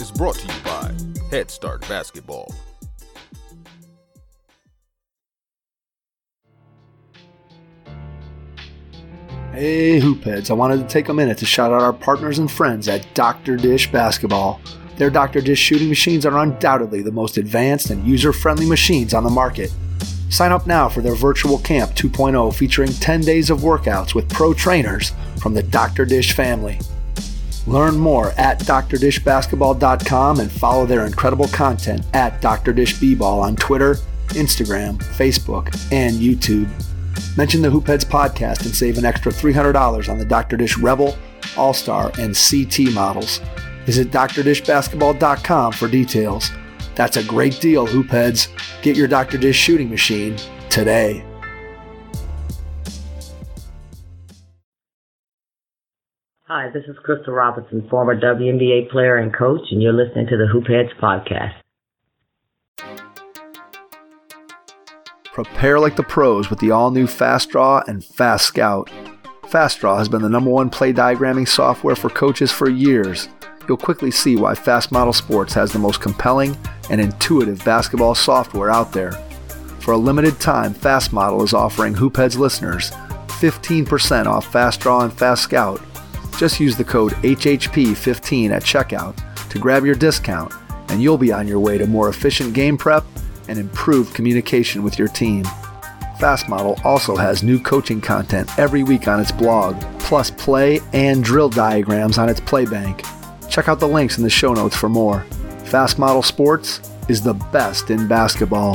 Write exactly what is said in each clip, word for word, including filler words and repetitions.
is brought to you by Head Start Basketball. Hey Hoopheads, I wanted to take a minute to shout out our partners and friends at Doctor Dish Basketball. Their Doctor Dish shooting machines are undoubtedly the most advanced and user-friendly machines on the market. Sign up now for their virtual camp two point oh featuring ten days of workouts with pro trainers from the Doctor Dish family. Learn more at d r dish basketball dot com and follow their incredible content at Doctor Dish B-Ball on Twitter, Instagram, Facebook, and YouTube. Mention the Hoopheads podcast and save an extra three hundred dollars on the Doctor Dish Rebel, All-Star, and C T models. Visit d r dish basketball dot com for details. That's a great deal, Hoopheads. Get your Doctor Dish shooting machine today. Hi, this is Crystal Robinson, former W N B A player and coach, and you're listening to the Hoopheads podcast. Prepare like the pros with the all-new FastDraw and FastScout. FastDraw has been the number one play diagramming software for coaches for years. You'll quickly see why Fast Model Sports has the most compelling and intuitive basketball software out there. For a limited time, Fast Model is offering Hoopheads listeners fifteen percent off FastDraw and FastScout. Just use the code H H P fifteen at checkout to grab your discount, and you'll be on your way to more efficient game prep and improved communication with your team. Fast Model also has new coaching content every week on its blog, plus play and drill diagrams on its Playbank. Check out the links in the show notes for more. Fast Model Sports is the best in basketball.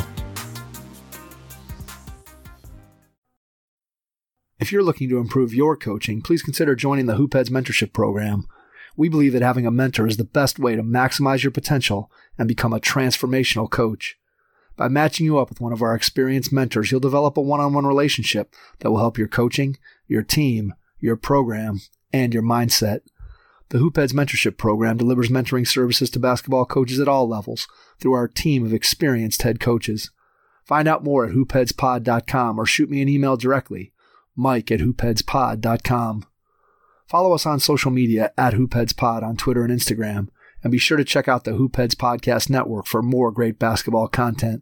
If you're looking to improve your coaching, please consider joining the Hoopheads Mentorship Program. We believe that having a mentor is the best way to maximize your potential and become a transformational coach. By matching you up with one of our experienced mentors, you'll develop a one-on-one relationship that will help your coaching, your team, your program, and your mindset. The Hoopheads Mentorship Program delivers mentoring services to basketball coaches at all levels through our team of experienced head coaches. Find out more at hoopheads pod dot com or shoot me an email directly, mike at hoopheads pod dot com. Follow us on social media at hoopheadspod on Twitter and Instagram, and be sure to check out the Hoopheads Podcast Network for more great basketball content.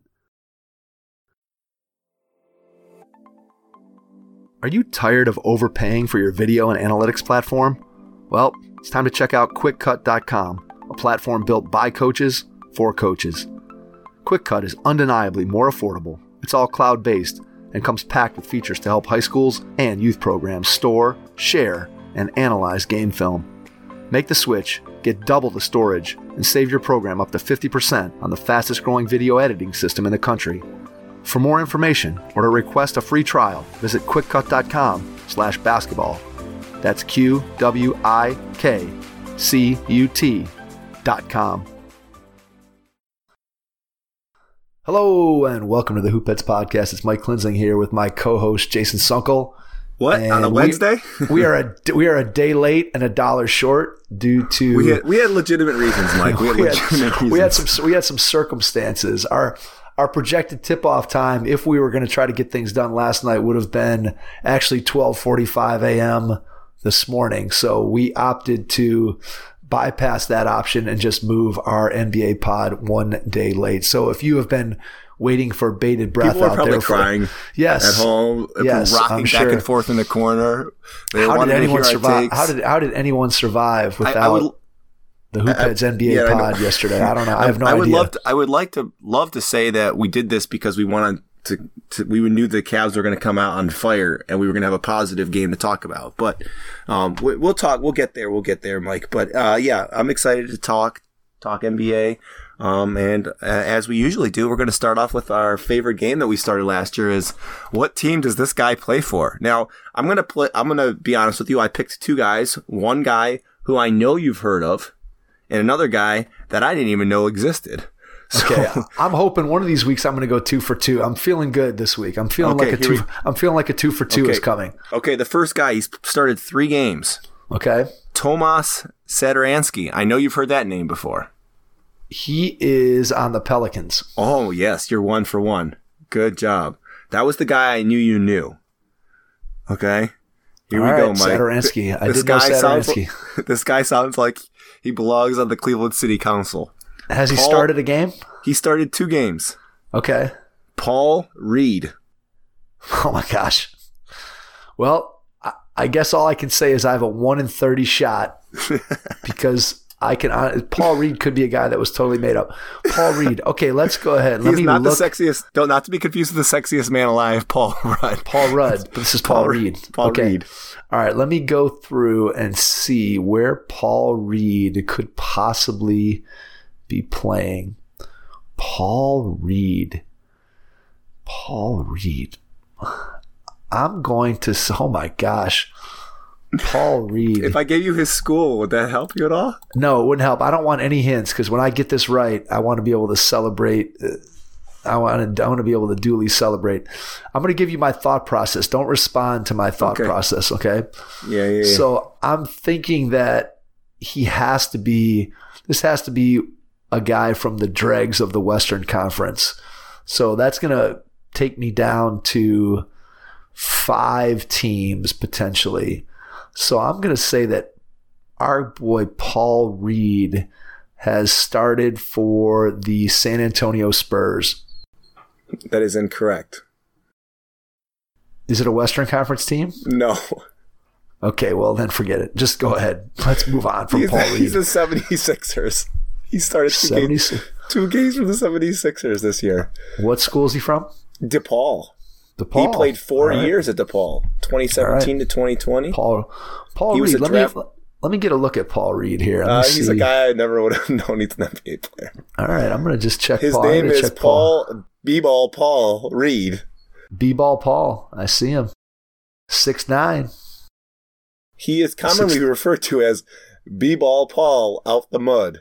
Are you tired of overpaying for your video and analytics platform? Well, it's time to check out quick cut dot com, a platform built by coaches for coaches. QuickCut is undeniably more affordable. It's all cloud-based and comes packed with features to help high schools and youth programs store, share, and analyze game film. Make the switch, get double the storage, and save your program up to fifty percent on the fastest-growing video editing system in the country. For more information or to request a free trial, visit quick cut dot com slash basketball. That's Q W I K C U T dot com. Hello and welcome to the Hoopheads Podcast. It's Mike Klinzing here with my co-host Jason Sunkel. What, and on a Wednesday? we, we are a we are a day late and a dollar short due to we had, we had legitimate reasons, Mike. We had, we legitimate had, reasons. We had some we had some circumstances. Our Our projected tip-off time, if we were going to try to get things done last night, would have been actually twelve forty-five a.m. this morning. So we opted to bypass that option and just move our N B A pod one day late. So if you have been waiting for bated breath People out probably there, crying for, yes, at home, yes, rocking I'm back sure. and forth in the corner. They How did wanted to anyone hear our survive? takes. How did how did anyone survive without I, I would, the Hoopheads I, N B A yeah, pod yesterday? I don't know. I have no I would idea. Love to, I would like to love to say that we did this because we wanted to. to we knew the Cavs were going to come out on fire and we were going to have a positive game to talk about. But um, we, we'll talk. We'll get there. We'll get there, Mike. But uh, yeah, I'm excited to talk talk N B A. Um, and uh, as we usually do, we're going to start off with our favorite game that we started last year is what team does this guy play for? Now, I'm going to play, I'm going to be honest with you. I picked two guys, one guy who I know you've heard of and another guy that I didn't even know existed. So, okay, I'm hoping one of these weeks I'm going to go two for two. I'm feeling good this week. I'm feeling okay, like a two. We, I'm feeling like a two for two okay, is coming. Okay, the first guy, he's started three games. Okay, Tomas Satoransky. I know you've heard that name before. He is on the Pelicans. Oh, yes. You're one for one. Good job. That was the guy I knew you knew. Okay. Here All we right, go, Mike. Sadaransky. I this did know guy sounds Sadaransky. like, this guy sounds like he belongs on the Cleveland City Council. Has he Paul, started a game? He started two games. Okay. Paul Reed. Oh my gosh. Well, I, I guess all I can say is I have a one in thirty shot because I can. Uh, Paul Reed could be a guy that was totally made up. Paul Reed. Okay, let's go ahead. Let He's me not look. the sexiest. Don't not to be confused with the sexiest man alive, Paul Rudd. Paul Rudd. But this is Paul, Paul Reed. Paul okay. Reed. All right. Let me go through and see where Paul Reed could possibly be playing. Paul Reed. Paul Reed. I'm going to. Oh my gosh. Paul Reed. If I gave you his school, would that help you at all? No, it wouldn't help. I don't want any hints because when I get this right, I want to be able to celebrate. Uh, I want to. I want to be able to duly celebrate. I'm going to give you my thought process. Don't respond to my thought Okay. process, okay? Yeah, yeah, yeah. So I'm thinking that he has to be. This has to be a guy from the dregs of the Western Conference. So that's going to take me down to five teams potentially. So I'm going to say that our boy Paul Reed has started for the San Antonio Spurs. That is incorrect. Is it a Western Conference team? No. Okay, well then forget it. Just go ahead. Let's move on from He's, Paul Reed. he's the seventy-sixers. He started two games, seventy-six. two games for the seventy-sixers this year. What school is he from? DePaul. DePaul. He played four All right. years at DePaul, twenty seventeen All to twenty twenty. Paul Paul He was Reed. a Let draft- me let me get a look at Paul Reed here. Let me Uh, he's see. a guy I never would have known he's an N B A player. All right, I'm going to just check His Paul. I'm name gonna is check Paul B-Ball Paul Reed. B-Ball Paul. I see him. six nine. He is commonly Six- referred to as B-Ball Paul out the mud.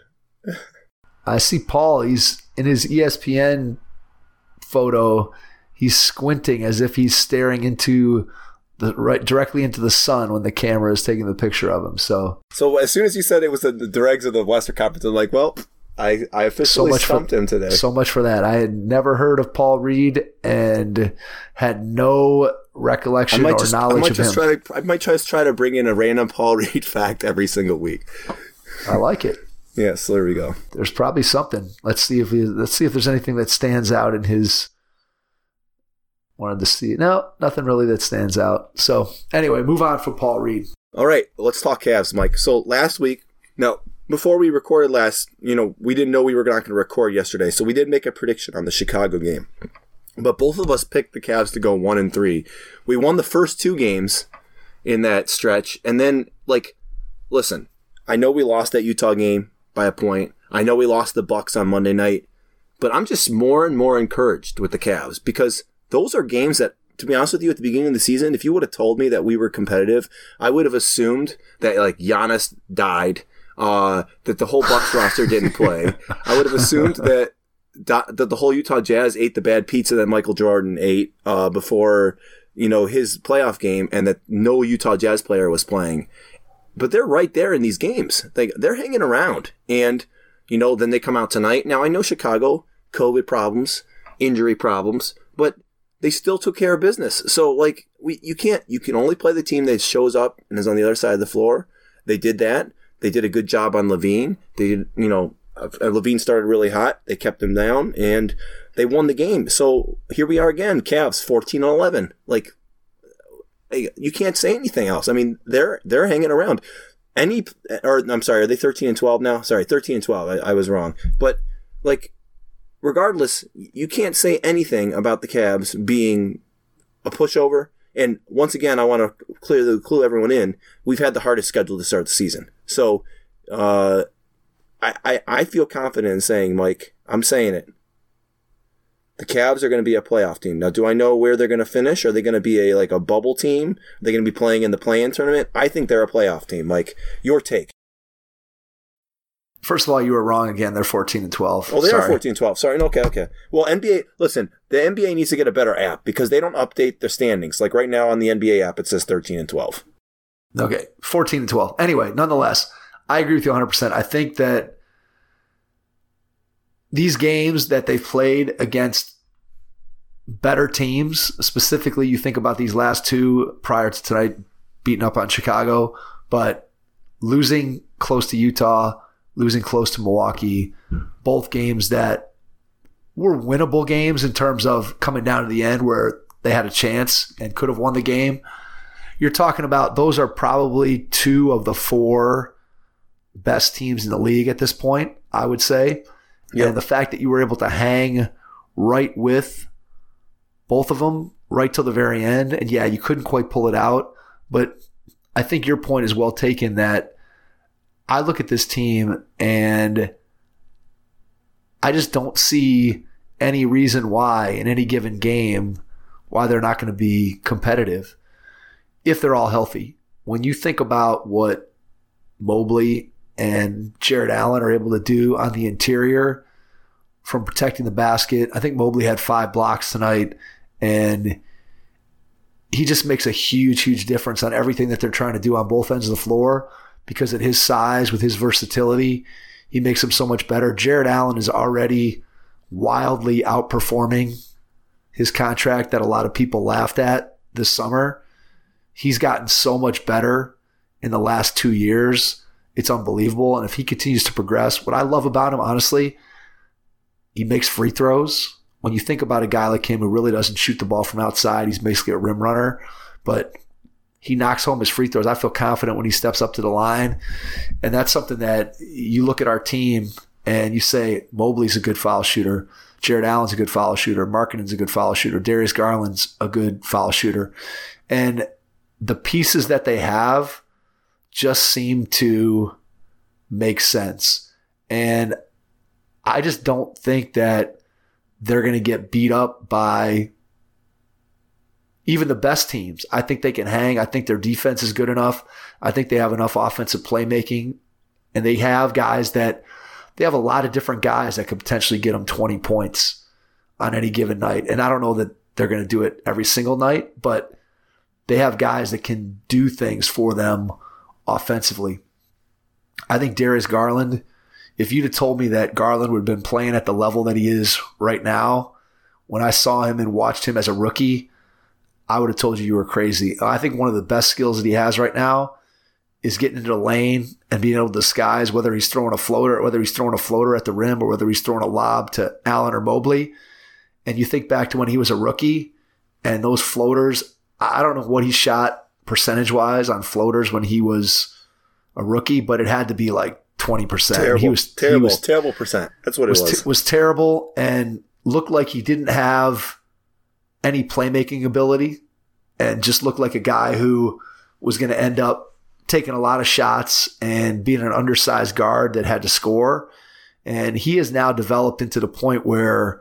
I see Paul. He's in his E S P N photo. He's squinting as if he's staring into the right directly into the sun when the camera is taking the picture of him. So, So as soon as you said it was the, the dregs of the Western Conference, I'm like, well, I, I so officially much stumped for him today. so much for that. I had never heard of Paul Reed and had no I recollection might or just, I knowledge might of just him. try to, I might just try to bring in a random Paul Reed fact every single week. I like it. Yes, there we go. There's probably something. Let's see if he, let's see if there's anything that stands out in his. Wanted to see no, nothing really that stands out. So anyway, move on from Paul Reed. All right, let's talk Cavs, Mike. So last week, now before we recorded last, you know, we didn't know we were not going to record yesterday, so we did make a prediction on the Chicago game. But both of us picked the Cavs to go one and three. We won the first two games in that stretch, and then like, listen, I know we lost that Utah game by a point. I know we lost the Bucks on Monday night, but I'm just more and more encouraged with the Cavs because those are games that, to be honest with you, at the beginning of the season, if you would have told me that we were competitive, I would have assumed that like Giannis died, uh, that the whole Bucks roster didn't play. I would have assumed that that the whole Utah Jazz ate the bad pizza that Michael Jordan ate uh, before, you know, his playoff game, and that no Utah Jazz player was playing. But they're right there in these games. They they're hanging around, and you know, then they come out tonight. Now I know Chicago, COVID problems, injury problems, but they still took care of business. So, like, we you can't, you can only play the team that shows up and is on the other side of the floor. They did that. They did a good job on Levine. They, you know, uh, Levine started really hot. They kept him down, and they won the game. So, here we are again, Cavs, fourteen and eleven. Like, you can't say anything else. I mean, they're they're hanging around. Any, or I'm sorry, are they thirteen and twelve now? Sorry, thirteen and twelve. I, I was wrong. But, like, regardless, you can't say anything about the Cavs being a pushover. And once again, I want to clearly clue everyone in. We've had the hardest schedule to start the season. So uh, I, I, I feel confident in saying, Mike, I'm saying it. The Cavs are going to be a playoff team. Now, do I know where they're going to finish? Are they going to be a like a bubble team? Are they going to be playing in the play-in tournament? I think they're a playoff team. Mike, your take. First of all, you were wrong again. They're fourteen and twelve. Oh, they Sorry. are fourteen and twelve. Sorry. Okay, okay. Well, N B A, listen, the N B A needs to get a better app because they don't update their standings. Like right now on the N B A app, it says thirteen and twelve. Okay, fourteen and twelve. Anyway, nonetheless, I agree with you one hundred percent. I think that these games that they've played against better teams, specifically you think about these last two prior to tonight, beating up on Chicago, but losing close to Utah, losing close to Milwaukee, both games that were winnable games in terms of coming down to the end where they had a chance and could have won the game. You're talking about those are probably two of the four best teams in the league at this point, I would say. Yep. And the fact that you were able to hang right with both of them right till the very end, and yeah, you couldn't quite pull it out, but I think your point is well taken that I look at this team and I just don't see any reason why in any given game why they're not going to be competitive if they're all healthy. When you think about what Mobley and Jared Allen are able to do on the interior from protecting the basket, I think Mobley had five blocks tonight, and he just makes a huge, huge difference on everything that they're trying to do on both ends of the floor because at his size, with his versatility, he makes him so much better. Jared Allen is already wildly outperforming his contract that a lot of people laughed at this summer. He's gotten so much better in the last two years. It's unbelievable. And if he continues to progress, what I love about him, honestly, he makes free throws. When you think about a guy like him who really doesn't shoot the ball from outside, he's basically a rim runner, but he knocks home his free throws. I feel confident when he steps up to the line. And that's something that you look at our team and you say, Mobley's a good foul shooter. Jared Allen's a good foul shooter. Markkanen's a good foul shooter. Darius Garland's a good foul shooter. And the pieces that they have just seem to make sense. And I just don't think that they're going to get beat up by even the best teams. I think they can hang. I think their defense is good enough. I think they have enough offensive playmaking. And they have guys that they have a lot of different guys that could potentially get them twenty points on any given night. And I don't know that they're going to do it every single night, but they have guys that can do things for them offensively. I think Darius Garland, if you'd have told me that Garland would have been playing at the level that he is right now, when I saw him and watched him as a rookie, I would have told you you were crazy. I think one of the best skills that he has right now is getting into the lane and being able to disguise whether he's throwing a floater, whether he's throwing a floater at the rim or whether he's throwing a lob to Allen or Mobley. And you think back to when he was a rookie and those floaters, I don't know what he shot percentage-wise on floaters when he was a rookie, but it had to be like twenty percent. Terrible, he was, terrible, he was, terrible percent. That's what it was. Was, t- was terrible and looked like he didn't have any playmaking ability and just looked like a guy who was going to end up taking a lot of shots and being an undersized guard that had to score. And he has now developed into the point where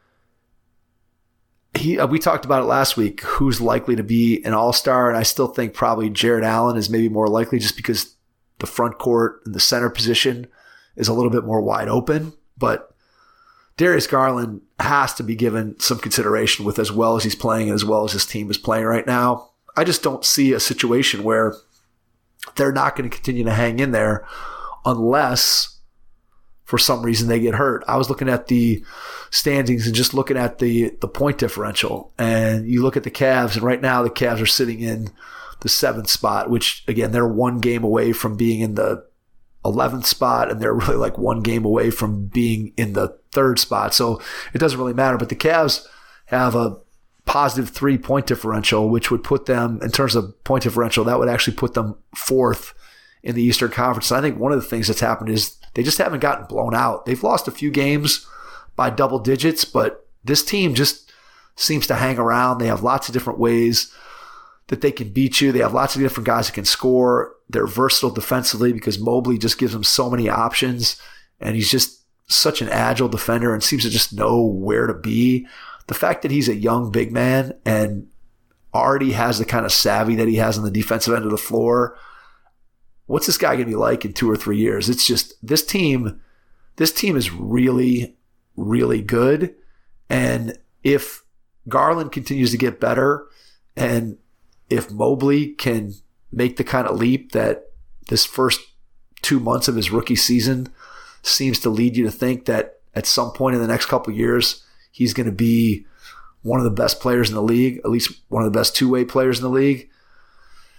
he, we talked about it last week, who's likely to be an all-star. And I still think probably Jared Allen is maybe more likely just because the front court and the center position is a little bit more wide open. But Darius Garland has to be given some consideration with as well as he's playing and as well as his team is playing right now. I just don't see a situation where they're not going to continue to hang in there unless for some reason they get hurt. I was looking at the standings and just looking at the, the point differential. And you look at the Cavs, and right now the Cavs are sitting in the seventh spot, which, again, they're one game away from being in the eleventh spot, and they're really like one game away from being in the third spot. So it doesn't really matter. But the Cavs have a positive three point differential, which would put them, in terms of point differential, that would actually put them fourth in the Eastern Conference. And I think one of the things that's happened is they just haven't gotten blown out. They've lost a few games by double digits, but this team just seems to hang around. They have lots of different ways that they can beat you. They have lots of different guys that can score. They're versatile defensively because Mobley just gives them so many options, and he's just such an agile defender and seems to just know where to be. The fact that he's a young big man and already has the kind of savvy that he has on the defensive end of the floor, what's this guy going to be like in two or three years? It's just, this team, this team is really, really good. And if Garland continues to get better, and if Mobley can make the kind of leap that this first two months of his rookie season seems to lead you to think that at some point in the next couple of years, he's going to be one of the best players in the league, at least one of the best two-way players in the league,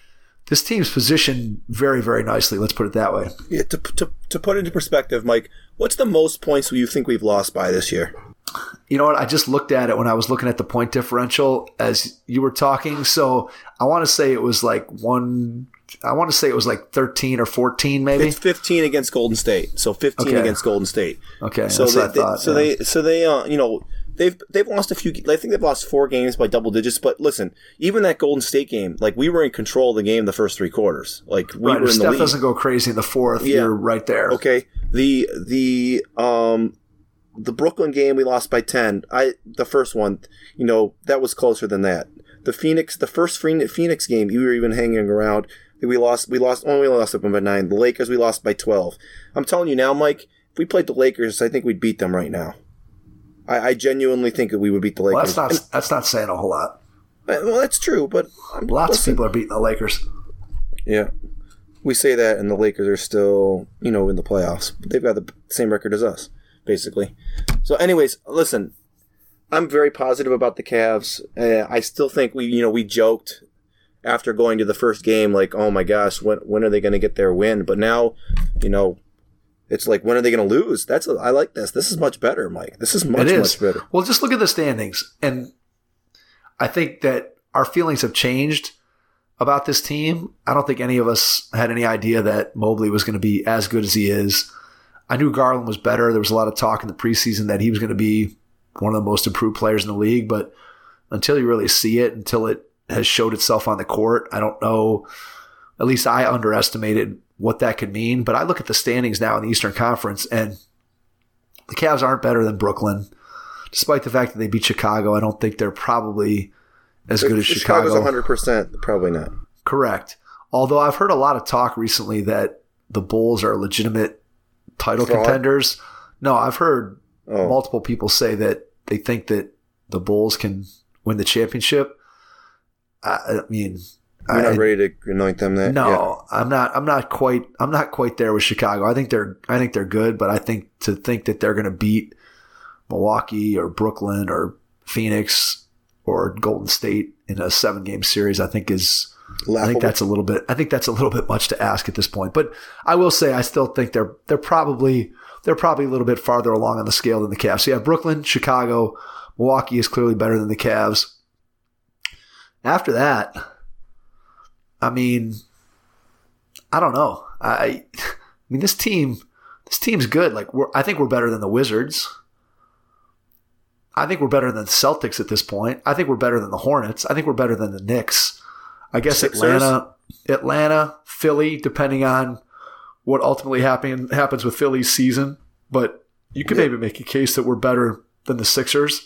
this team's positioned very, very nicely. Let's put it that way. Yeah, to, to, to put it into perspective, Mike, what's the most points you think we've lost by this year? You know what? I just looked at it when I was looking at the point differential as you were talking. So I want to say it was like one. I want to say it was like thirteen or fourteen, maybe. It's fifteen against Golden State. So fifteen okay. against Golden State. Okay, so that's they, what I thought. They, so yeah. they, so they, uh, you know, they've they've lost a few. I think they've lost four games by double digits. But listen, even that Golden State game, like we were in control of the game the first three quarters. Like we right, were if in the Steph lead. doesn't go crazy in the fourth, yeah. you're right there. Okay, the the um. The Brooklyn game we lost by ten. I the first one, you know, that was closer than that. The Phoenix, the first Phoenix game, you were even hanging around. We lost. We lost. Only lost them by nine. The Lakers, we lost by twelve. I'm telling you now, Mike. If we played the Lakers, I think we'd beat them right now. I, I genuinely think that we would beat the Lakers. Well, that's not. And, that's not saying a whole lot. Well, that's true, but I'm, lots listen. of people are beating the Lakers. Yeah, we say that, and the Lakers are still, you know, in the playoffs. But they've got the same record as us. Basically. So anyways, listen, I'm very positive about the Cavs. Uh, I still think we, you know, we joked after going to the first game, like, oh my gosh, when when are they going to get their win? But now, you know, it's like, when are they going to lose? That's a, I like this. This is much better, Mike. This is much, is. much better. Well, just look at the standings. And I think that our feelings have changed about this team. I don't think any of us had any idea that Mobley was going to be as good as he is. I knew Garland was better. There was a lot of talk in the preseason that he was going to be one of the most improved players in the league, but until you really see it, until it has showed itself on the court, I don't know. At least I underestimated what that could mean. But I look at the standings now in the Eastern Conference, and the Cavs aren't better than Brooklyn. Despite the fact that they beat Chicago, I don't think they're probably as good as Chicago. Chicago's one hundred percent. Probably not. Correct. Although I've heard a lot of talk recently that the Bulls are legitimate title Fraud? contenders. No, I've heard oh. multiple people say that they think that the Bulls can win the championship. I, I mean, you're I, not ready to anoint them that. No, yeah. I'm not. I'm not quite. I'm not quite there with Chicago. I think they're. I think they're good, but I think to think that they're going to beat Milwaukee or Brooklyn or Phoenix or Golden State in a seven game series, I think is. Laughable. I think that's a little bit. I think that's a little bit much to ask at this point. But I will say, I still think they're they're probably they're probably a little bit farther along on the scale than the Cavs. So you have Brooklyn, Chicago, Milwaukee is clearly better than the Cavs. After that, I mean, I don't know. I, I mean, this team, this team's good. Like we're, I think we're better than the Wizards. I think we're better than the Celtics at this point. I think we're better than the Hornets. I think we're better than the Knicks. I guess Sixers. Atlanta, Atlanta, Philly, depending on what ultimately happen, happens with Philly's season. But you could yeah. maybe make a case that we're better than the Sixers.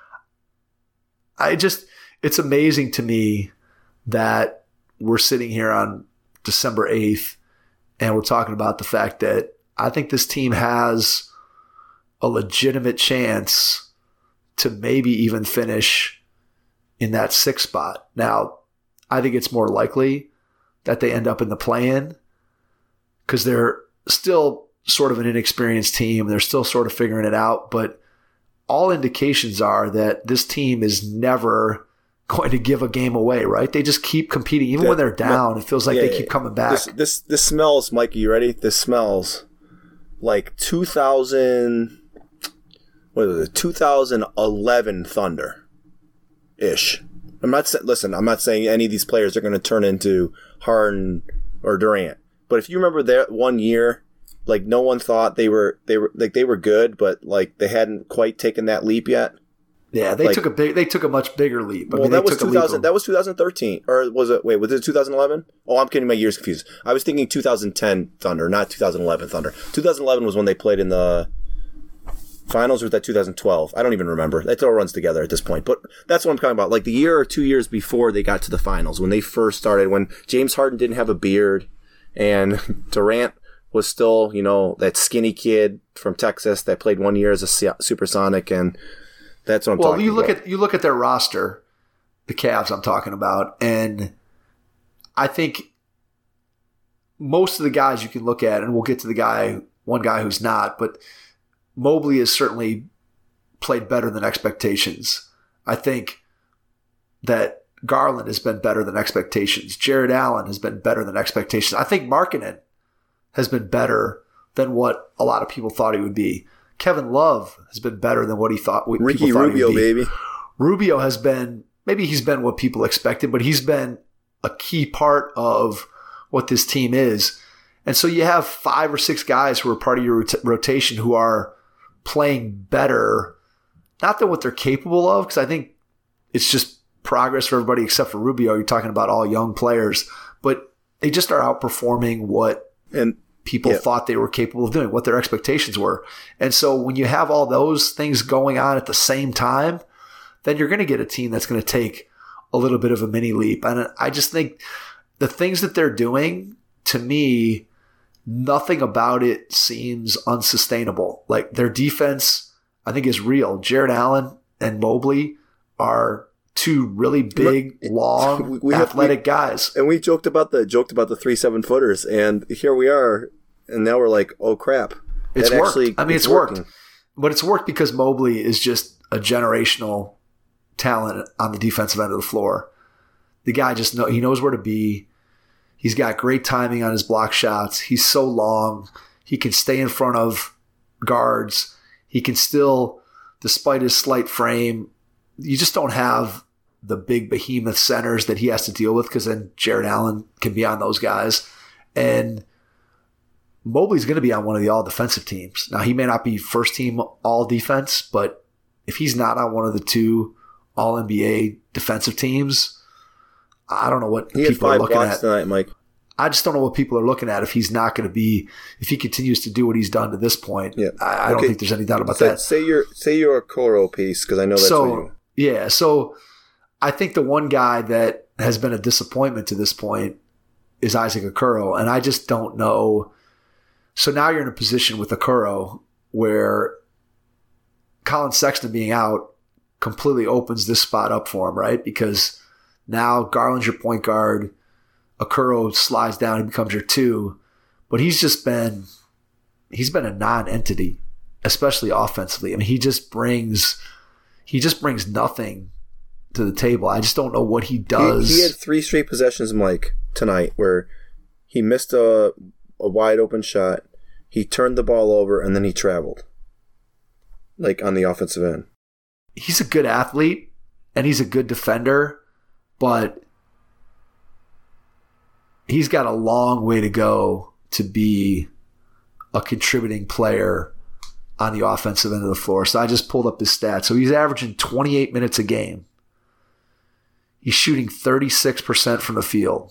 I just, it's amazing to me that we're sitting here on December eighth and we're talking about the fact that I think this team has a legitimate chance to maybe even finish in that sixth spot. Now, I think it's more likely that they end up in the play-in because they're still sort of an inexperienced team. They're still sort of figuring it out. But all indications are that this team is never going to give a game away, right? They just keep competing. Even that, when they're down, it feels like yeah, they keep coming back. This, this, this smells, Mikey, you ready? This smells like two thousand, what is it, two thousand eleven Thunder-ish. I'm not listen. I'm not saying any of these players are going to turn into Harden or Durant. But if you remember that one year, like no one thought they were they were like they were good, but like they hadn't quite taken that leap yet. Yeah, they like, took a big. They took a much bigger leap. I well, mean, that was two thousand. That was twenty thirteen, or was it? Wait, was it two thousand eleven? Oh, I'm getting my years confused. I was thinking two thousand ten Thunder, not two thousand eleven Thunder. two thousand eleven was when they played in the finals, or was that two thousand twelve? I don't even remember. That all runs together at this point. But that's what I'm talking about. Like the year or two years before they got to the finals, when they first started, when James Harden didn't have a beard, and Durant was still, you know, that skinny kid from Texas that played one year as a Supersonic, and that's what I'm well, talking you look about. at you look at their roster, the Cavs I'm talking about, and I think most of the guys you can look at, and we'll get to the guy, one guy who's not, but Mobley has certainly played better than expectations. I think that Garland has been better than expectations. Jared Allen has been better than expectations. I think Markkanen has been better than what a lot of people thought he would be. Kevin Love has been better than what he thought. What Ricky people thought Rubio, he would be. baby. Rubio has been, maybe he's been what people expected, but he's been a key part of what this team is. And so you have five or six guys who are part of your rot- rotation who are playing better, not than what they're capable of, because I think it's just progress for everybody except for Rubio. You're talking about all young players, but they just are outperforming what and people yeah. thought they were capable of doing, what their expectations were. And so when you have all those things going on at the same time, then you're going to get a team that's going to take a little bit of a mini leap. And I just think the things that they're doing, to me, nothing about it seems unsustainable. Like their defense, I think, is real. Jared Allen and Mobley are two really big, long, we, we athletic have, we, guys. And we joked about the joked about the three seven footers, and here we are, and now we're like, oh crap, it's that worked. Actually, I mean, it's, it's worked, working. But it's worked because Mobley is just a generational talent on the defensive end of the floor. The guy just know he knows where to be. He's got great timing on his block shots. He's so long. He can stay in front of guards. He can still, despite his slight frame, you just don't have the big behemoth centers that he has to deal with, because then Jared Allen can be on those guys. And Mobley's going to be on one of the all defensive teams. Now, he may not be first team all defense, but if he's not on one of the two all N B A defensive teams, I don't know what he people had are five looking blocks at. Tonight, Mike. I just don't know what people are looking at if he's not going to be, if he continues to do what he's done to this point. Yeah. I, I don't okay. think there's any doubt about so that. Say your say your Okoro piece, because I know that's so, what you. Yeah, so I think the one guy that has been a disappointment to this point is Isaac Okoro, and I just don't know. So now you're in a position with Okoro where Colin Sexton being out completely opens this spot up for him, right? Because now Garland's your point guard, Okoro slides down and becomes your two, but he's just been he's been a non-entity, especially offensively. I mean, he just brings he just brings nothing to the table. I just don't know what he does. He, he had three straight possessions, Mike, tonight, where he missed a a wide open shot, he turned the ball over, and then he traveled, like on the offensive end. He's a good athlete and he's a good defender, but he's got a long way to go to be a contributing player on the offensive end of the floor. So I just pulled up his stats. So he's averaging twenty-eight minutes a game. He's shooting thirty-six percent from the field,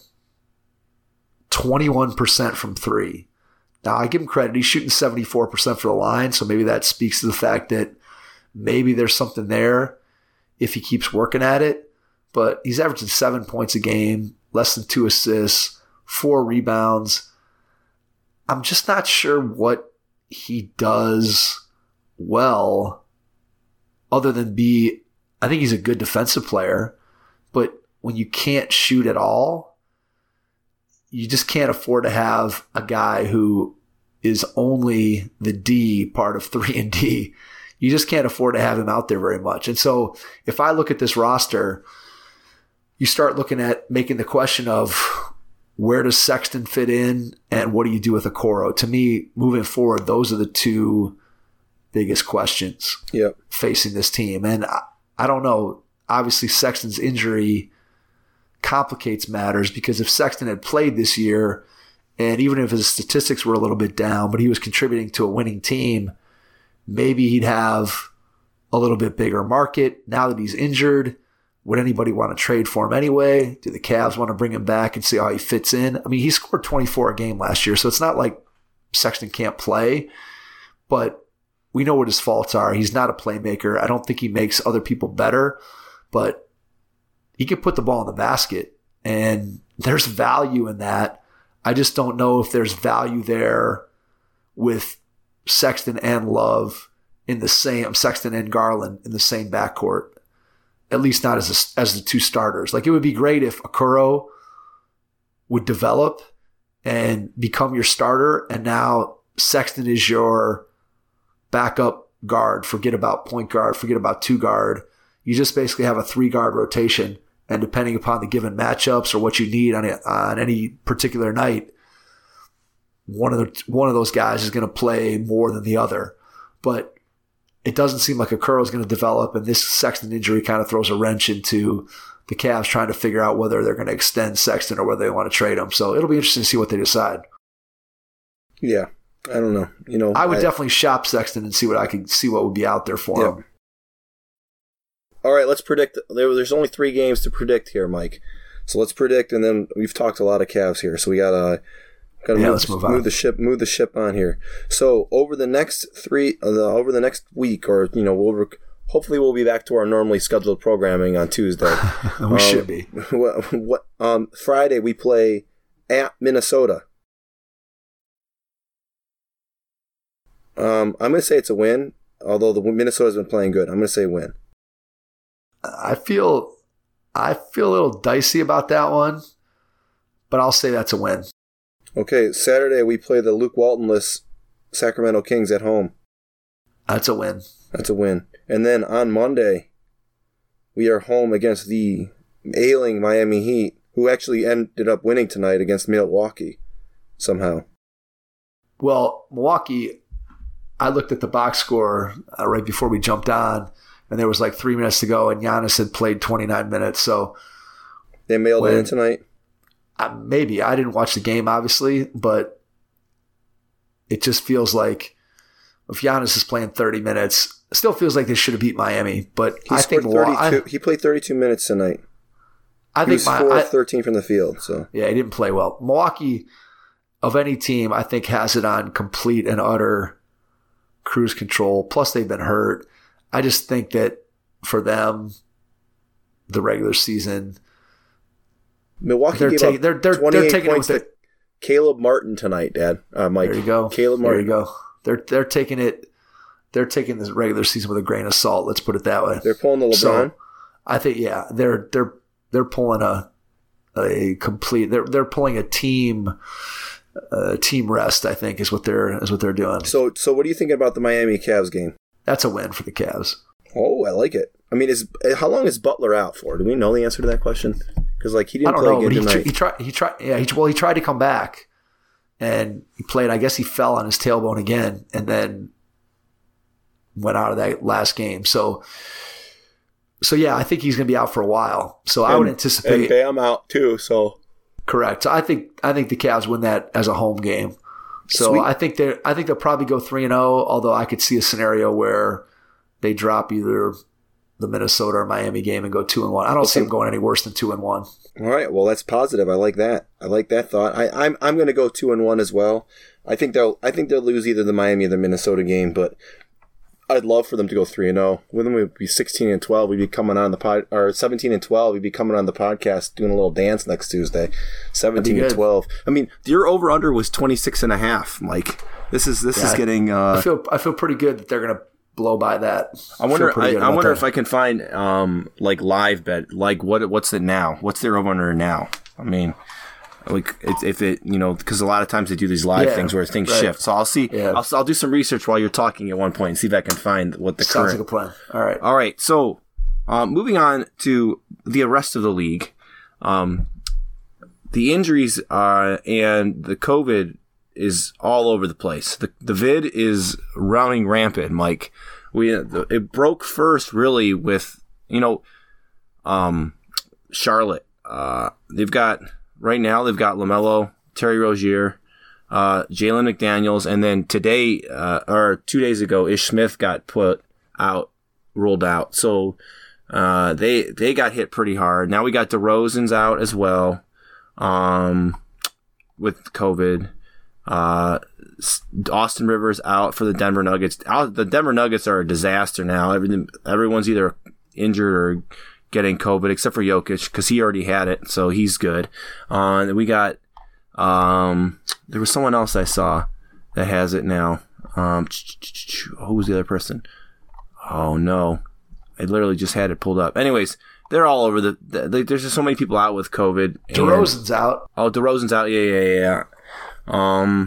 twenty-one percent from three. Now, I give him credit. He's shooting seventy-four percent for the line, so maybe that speaks to the fact that maybe there's something there if he keeps working at it. But he's averaging seven points a game, less than two assists, four rebounds. I'm just not sure what he does well other than be, I think he's a good defensive player, but when you can't shoot at all, you just can't afford to have a guy who is only the D part of three and D. You just can't afford to have him out there very much. And so if I look at this roster, you start looking at making the question of where does Sexton fit in and what do you do with Okoro? To me, moving forward, those are the two biggest questions yep. facing this team. And I, I don't know. Obviously, Sexton's injury complicates matters, because if Sexton had played this year, and even if his statistics were a little bit down, but he was contributing to a winning team, maybe he'd have a little bit bigger market. Now that he's injured, would anybody want to trade for him anyway? Do the Cavs want to bring him back and see how he fits in? I mean, he scored twenty-four a game last year, so it's not like Sexton can't play, but we know what his faults are. He's not a playmaker. I don't think he makes other people better, but he can put the ball in the basket, and there's value in that. I just don't know if there's value there with Sexton and Love in the same, Sexton and Garland in the same backcourt. At least not as a, as the two starters. Like, it would be great if Okoro would develop and become your starter, and now Sexton is your backup guard. Forget about point guard. Forget about two guard. You just basically have a three guard rotation, and depending upon the given matchups or what you need on, a, on any particular night, one of the one of those guys is going to play more than the other. But it doesn't seem like Okoro is going to develop, and this Sexton injury kind of throws a wrench into the Cavs trying to figure out whether they're going to extend Sexton or whether they want to trade him. So it'll be interesting to see what they decide. Yeah, I don't know. You know, I would I, definitely shop Sexton and see what I could see what would be out there for yeah. him. All right, let's predict. There, there's only three games to predict here, Mike. So let's predict, and then we've talked a lot of Cavs here, so we gotta gotta yeah, move, let's move, move on. the ship move the ship on here. So over the next three, uh, the, over the next week, or you know, we'll rec- hopefully we'll be back to our normally scheduled programming on Tuesday. we um, should be. What, what um Friday we play at Minnesota. Um, I'm going to say it's a win, although the Minnesota's been playing good. I'm going to say win. I feel I feel a little dicey about that one, but I'll say that's a win. Okay, Saturday we play the Luke Walton-less Sacramento Kings at home. That's a win. That's a win. And then on Monday, we are home against the ailing Miami Heat, who actually ended up winning tonight against Milwaukee somehow. Well, Milwaukee, I looked at the box score uh, right before we jumped on, and there was like three minutes to go, and Giannis had played twenty-nine minutes. So they mailed when, it in tonight? Uh, maybe. I didn't watch the game, obviously, but it just feels like if Giannis is playing thirty minutes, it still feels like they should have beat Miami. But he I think Milwaukee, I, he played thirty-two minutes tonight. I he think was my, four I, of thirteen from the field. So yeah, he didn't play well. Milwaukee, of any team, I think has it on complete and utter cruise control. Plus, they've been hurt. I just think that for them, the regular season, Milwaukee they're gave taking up they're they're, they're taking it with to it. Caleb Martin tonight, Dad. Uh, Mike. There you go. Caleb Martin. There you go. They're they're taking it. They're taking this regular season with a grain of salt. Let's put it that way. They're pulling the LeBron. So, I think yeah, they're they're they're pulling a a complete. They're they're pulling a team. Uh, team rest, I think, is what they're is what they're doing. So, so what are you thinking about the Miami Cavs game? That's a win for the Cavs. Oh, I like it. I mean, is how long is Butler out for? Do we know the answer to that question? Because like he didn't I don't play know, again but tonight. he, tr- he tried. He tried. Yeah. He, well, he tried to come back, and he played. I guess he fell on his tailbone again, and then went out of that last game. So, so yeah, I think he's going to be out for a while. So and, I would anticipate. And Bam out too. So. Correct. So I think I think the Cavs win that as a home game. So Sweet. I think they I think they'll probably go three and zero. Although I could see a scenario where they drop either the Minnesota or Miami game and go two and one. I don't okay. see them going any worse than two and one. All right. Well, that's positive. I like that. I like that thought. I, I'm I'm going to go two and one as well. I think they'll I think they'll lose either the Miami or the Minnesota game, but I'd love for them to go three and zero. With them, we'd be sixteen and twelve. We'd be coming on the pod, or seventeen and twelve. We'd be coming on the podcast doing a little dance next Tuesday. Seventeen and twelve. I mean, your over under was twenty six and a half, Mike. This is this yeah, is getting. Uh, I feel I feel pretty good that they're gonna blow by that. I wonder. I, I wonder that. if I can find um like live bet. Like what what's it now? What's their over under now? I mean. Like it's, if it, you know, because a lot of times they do these live yeah, things where things right. shift. So I'll see. Yeah. I'll, I'll do some research while you're talking at one point and see if I can find what the Sounds current. like a plan. All right. All right. So, um, moving on to the rest of the league, um, the injuries uh, and the COVID is all over the place. The the vid is running rampant, Mike. We it broke first really with you know, um, Charlotte. Uh, they've got. Right now, they've got LaMelo, Terry Rozier, uh, Jalen McDaniels, and then today, uh, or two days ago, Ish Smith got put out, ruled out. So uh, they they got hit pretty hard. Now we got DeRozan's out as well um, with COVID. Uh, Austin Rivers out for the Denver Nuggets. The Denver Nuggets are a disaster now. Everything, everyone's either injured or getting COVID, except for Jokic, because he already had it, so he's good. Uh, and we got, um, there was someone else I saw that has it now. Um, who was the other person? Oh, no. I literally just had it pulled up. Anyways, they're all over the, the there's just so many people out with COVID. DeRozan's and, out. Oh, DeRozan's out. Yeah, yeah, yeah. Um,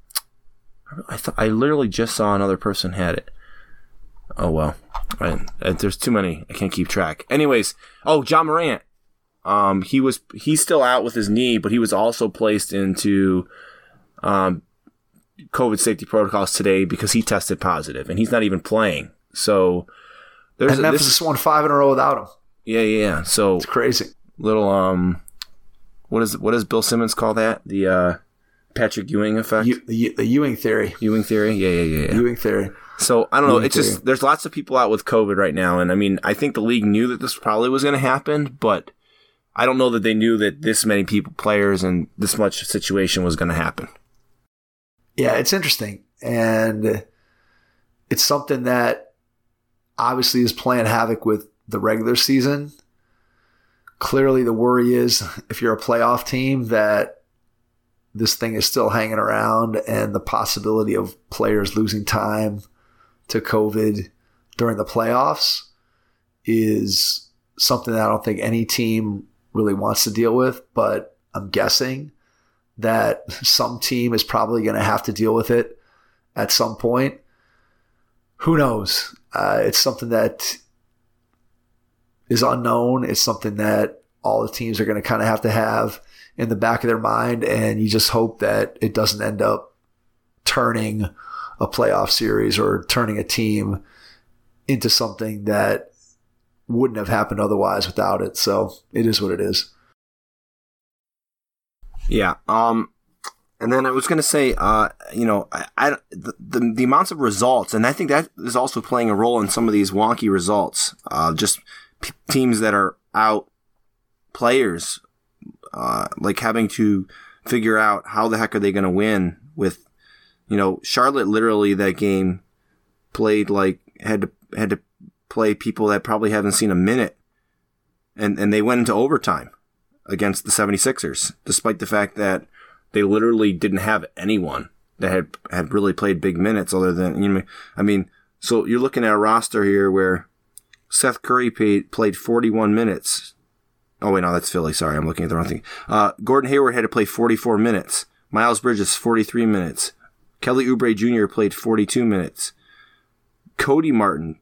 I thought I literally just saw another person had it. Oh, well. Right. There's too many. I can't keep track. Anyways, oh, John Morant. Um, he was he's still out with his knee, but he was also placed into um, COVID safety protocols today because he tested positive, and he's not even playing. So there's and a, Memphis this, won five in a row without him. Yeah, yeah. yeah. So it's crazy. Little um, what is what does Bill Simmons call that? The uh, Patrick Ewing effect. U, the, the Ewing theory. Ewing theory. Yeah, yeah, yeah. yeah. Ewing theory. So I don't know. Ewing It's theory. just there's lots of people out with COVID right now, and I mean I think the league knew that this probably was going to happen, but I don't know that they knew that this many people, players, and this much situation was going to happen. Yeah, it's interesting, and it's something that obviously is playing havoc with the regular season. Clearly, the worry is if you're a playoff team that this thing is still hanging around, and the possibility of players losing time to COVID during the playoffs is something that I don't think any team really wants to deal with, but I'm guessing that some team is probably going to have to deal with it at some point. Who knows? Uh, it's something that is unknown. It's something that all the teams are going to kind of have to have in the back of their mind, and you just hope that it doesn't end up turning a playoff series or turning a team into something that wouldn't have happened otherwise without it. So it is what it is. Yeah. Um, and then I was going to say, uh, you know, I, I the, the the amounts of results, and I think that is also playing a role in some of these wonky results. Uh, just p- teams that are out, players, uh, like having to figure out how the heck are they going to win with, you know, Charlotte literally that game played like had to had to play people that probably haven't seen a minute, and and they went into overtime against the seventy-sixers, despite the fact that they literally didn't have anyone that had had really played big minutes other than, you know, I mean, so you're looking at a roster here where Seth Curry paid, played forty-one minutes. Oh wait, no, that's Philly. Sorry, I'm looking at the wrong thing. Uh, Gordon Hayward had to play forty-four minutes. Miles Bridges, forty-three minutes. Kelly Oubre Junior played forty-two minutes. Cody Martin,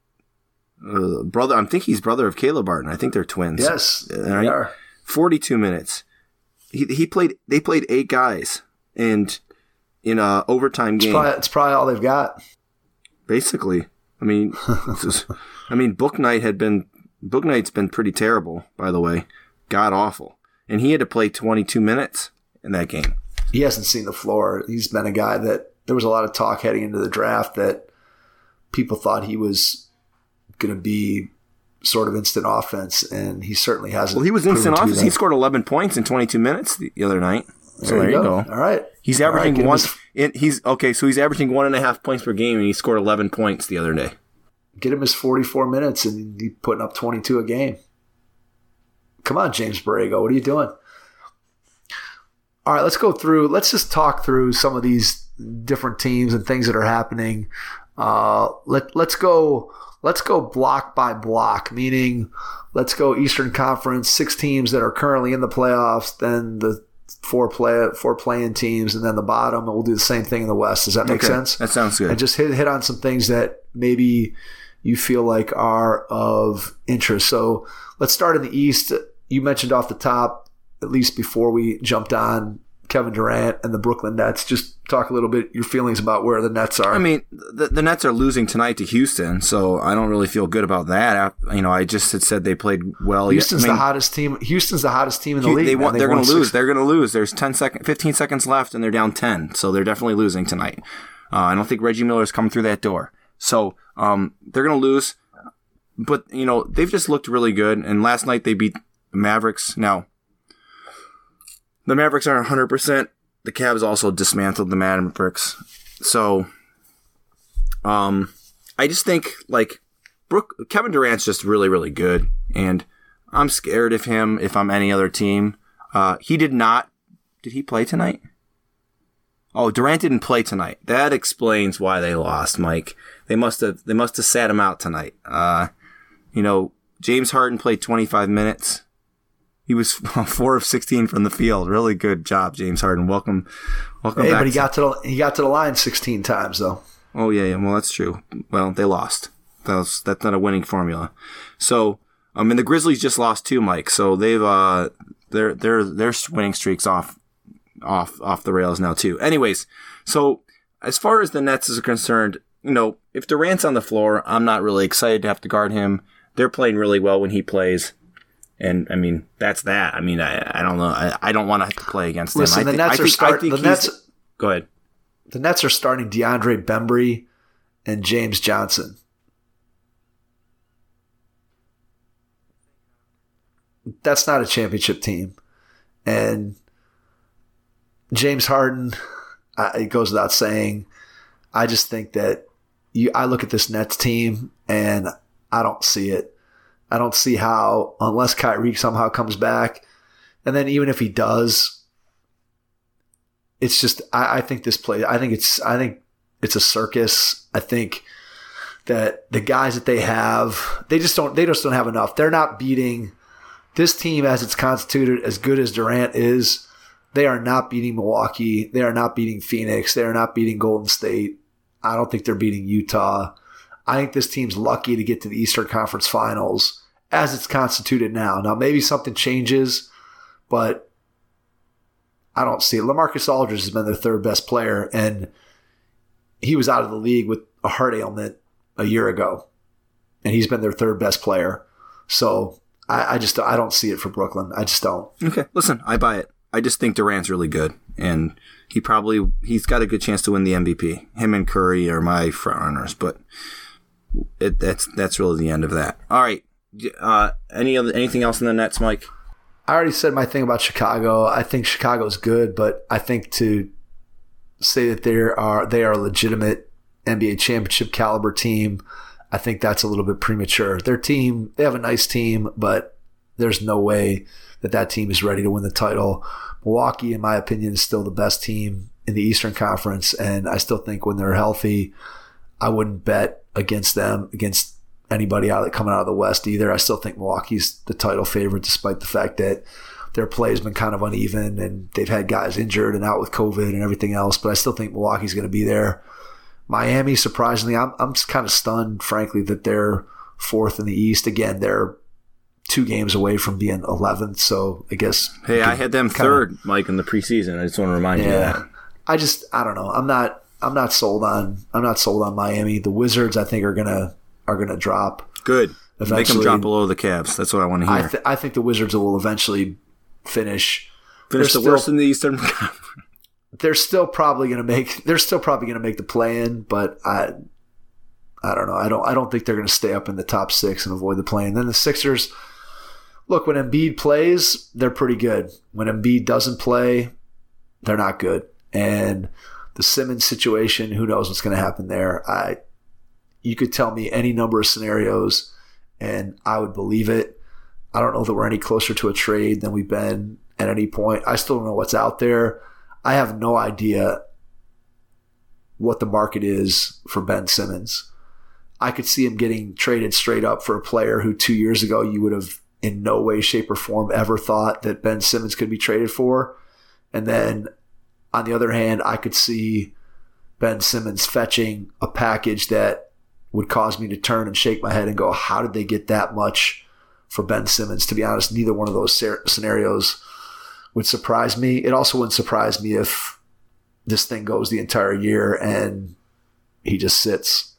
uh, brother, I think he's brother of Caleb Martin. I think they're twins. Yes, right? they are. forty-two minutes. He he played. They played eight guys, and in a overtime It's game. probably, it's probably all they've got. Basically, I mean, just, I mean, Book Night had been Book Night's been pretty terrible, by the way, god awful, and he had to play twenty-two minutes in that game. He hasn't seen the floor. He's been a guy that there was a lot of talk heading into the draft that people thought he was going to be sort of instant offense, and he certainly hasn't. Well, he was instant proven to offense. be He that. scored eleven points in twenty-two minutes the, the other night. So there, you go. go. All right. He's All right, averaging get him one. his- In, he's okay. So he's averaging one and a half points per game, and he scored eleven points the other day. Get him his forty-four minutes, and he's putting up twenty-two a game. Come on, James Borrego. What are you doing? All right, let's go through. Let's just talk through some of these different teams and things that are happening. Uh, let Let's go. Let's go block by block, meaning let's go Eastern Conference, six teams that are currently in the playoffs, then the four play four play-in teams, and then the bottom, and we'll do the same thing in the West. Does that make Okay, sense? that sounds good. And just hit hit on some things that maybe you feel like are of interest. So let's start in the East. You mentioned off the top, at least before we jumped on, Kevin Durant and the Brooklyn Nets. Just talk a little bit your feelings about where the Nets are. I mean, the, the Nets are losing tonight to Houston, so I don't really feel good about that. I, you know, I just had said they played well. Houston's I mean, the hottest team. Houston's the hottest team in the Hu- league. They man. want, They've they're going won to lose. six- They're going to lose. There's ten second, fifteen seconds left, and they're down ten, so they're definitely losing tonight. Uh, I don't think Reggie Miller's coming through that door. So um, they're going to lose. But, you know, they've just looked really good, and last night they beat the Mavericks. Now, the Mavericks aren't one hundred percent. The Cavs also dismantled the Mavericks. So, um, I just think, like, Brooke, Kevin Durant's just really, really good. And I'm scared of him if I'm any other team. Uh, he did not. Did he play tonight? Oh, Durant didn't play tonight. That explains why they lost, Mike. They must have, they must have sat him out tonight. Uh, you know, James Harden played twenty-five minutes. He was four of sixteen from the field. Really good job, James Harden. Welcome, welcome Hey, back. but he to- got to the he got to the line sixteen times though. Oh yeah, yeah. Well, that's true. Well, they lost. That was, that's not a winning formula. So, I mean, the Grizzlies just lost too, Mike. So they've uh, their their their winning streaks off off off the rails now too. Anyways, so as far as the Nets is concerned, you know, if Durant's on the floor, I'm not really excited to have to guard him. They're playing really well when he plays. And, I mean, that's that. I mean, I, I don't know. I, I don't want to have to play against Listen, him. I the th- Nets I are think, start- I think the he's, Nets. Go ahead. The Nets are starting DeAndre Bembry and James Johnson. That's not a championship team. And James Harden, uh, it goes without saying, I just think that you. I look at this Nets team and I don't see it. I don't see how, unless Kyrie somehow comes back, and then even if he does, it's just I, I think this play. I think it's I think it's a circus. I think that the guys that they have, they just don't they just don't have enough. They're not beating this team as it's constituted. As good as Durant is, they are not beating Milwaukee. They are not beating Phoenix. They are not beating Golden State. I don't think they're beating Utah. I think this team's lucky to get to the Eastern Conference Finals as it's constituted now. Now, maybe something changes, but I don't see it. LaMarcus Aldridge has been their third best player, and he was out of the league with a heart ailment a year ago, and he's been their third best player. So I, I just I don't see it for Brooklyn. I just don't. Okay, listen, I buy it. I just think Durant's really good, and he probably he's got a good chance to win the M V P. Him and Curry are my front runners, but it, that's that's really the end of that. All right. Uh, any other anything else in the Nets, Mike? I already said my thing about Chicago. I think Chicago's good, but I think to say that they are they are a legitimate N B A championship caliber team, I think that's a little bit premature. Their team, they have a nice team, but there's no way that that team is ready to win the title. Milwaukee, in my opinion, is still the best team in the Eastern Conference, and I still think when they're healthy, I wouldn't bet against them, against anybody out coming out of the West either. I still think Milwaukee's the title favorite, despite the fact that their play has been kind of uneven and they've had guys injured and out with COVID and everything else. But I still think Milwaukee's going to be there. Miami, surprisingly, I'm I'm just kind of stunned, frankly, that they're fourth in the East. Again, they're two games away from being eleventh. So I guess hey, I had them third, of, Mike, in the preseason. I just want to remind yeah, you of that. I just I don't know. I'm not I'm not sold on I'm not sold on Miami. The Wizards, I think, are gonna. are going to drop. Good. Make them drop below the Cavs. That's what I want to hear. I, th- I think the Wizards will eventually finish. Finish the still, worst in the Eastern Conference. They're still probably going to make. They're still probably going to make the play-in, but I, I don't know. I don't. I don't think they're going to stay up in the top six and avoid the play-in. Then the Sixers. Look, when Embiid plays, they're pretty good. When Embiid doesn't play, they're not good. And the Simmons situation, who knows what's going to happen there? I. You could tell me any number of scenarios, and I would believe it. I don't know that we're any closer to a trade than we've been at any point. I still don't know what's out there. I have no idea what the market is for Ben Simmons. I could see him getting traded straight up for a player who two years ago you would have in no way, shape, or form ever thought that Ben Simmons could be traded for. And then on the other hand, I could see Ben Simmons fetching a package that would cause me to turn and shake my head and go, how did they get that much for Ben Simmons? To be honest, neither one of those scenarios would surprise me. It also wouldn't surprise me if this thing goes the entire year and he just sits.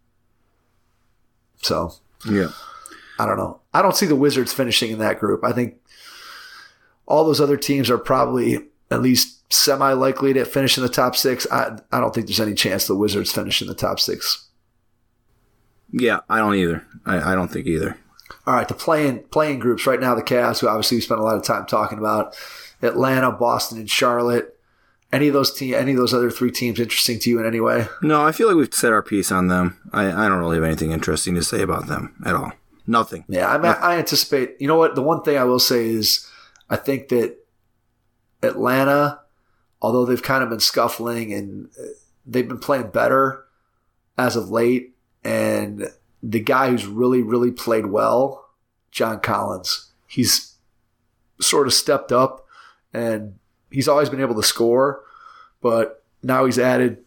So, yeah, I don't know. I don't see the Wizards finishing in that group. I think all those other teams are probably at least semi-likely to finish in the top six. I, I don't think there's any chance the Wizards finish in the top six. Yeah, I don't either. I, I don't think either. All right, the playing playing groups right now, the Cavs, who obviously we spent a lot of time talking about, Atlanta, Boston, and Charlotte. Any of those te- any of those other three teams interesting to you in any way? No, I feel like we've said our piece on them. I, I don't really have anything interesting to say about them at all. Nothing. Yeah, I mean, I anticipate. You know what? The one thing I will say is, I think that Atlanta, although they've kind of been scuffling and they've been playing better as of late. And the guy who's really, really played well, John Collins, he's sort of stepped up and he's always been able to score, but now he's added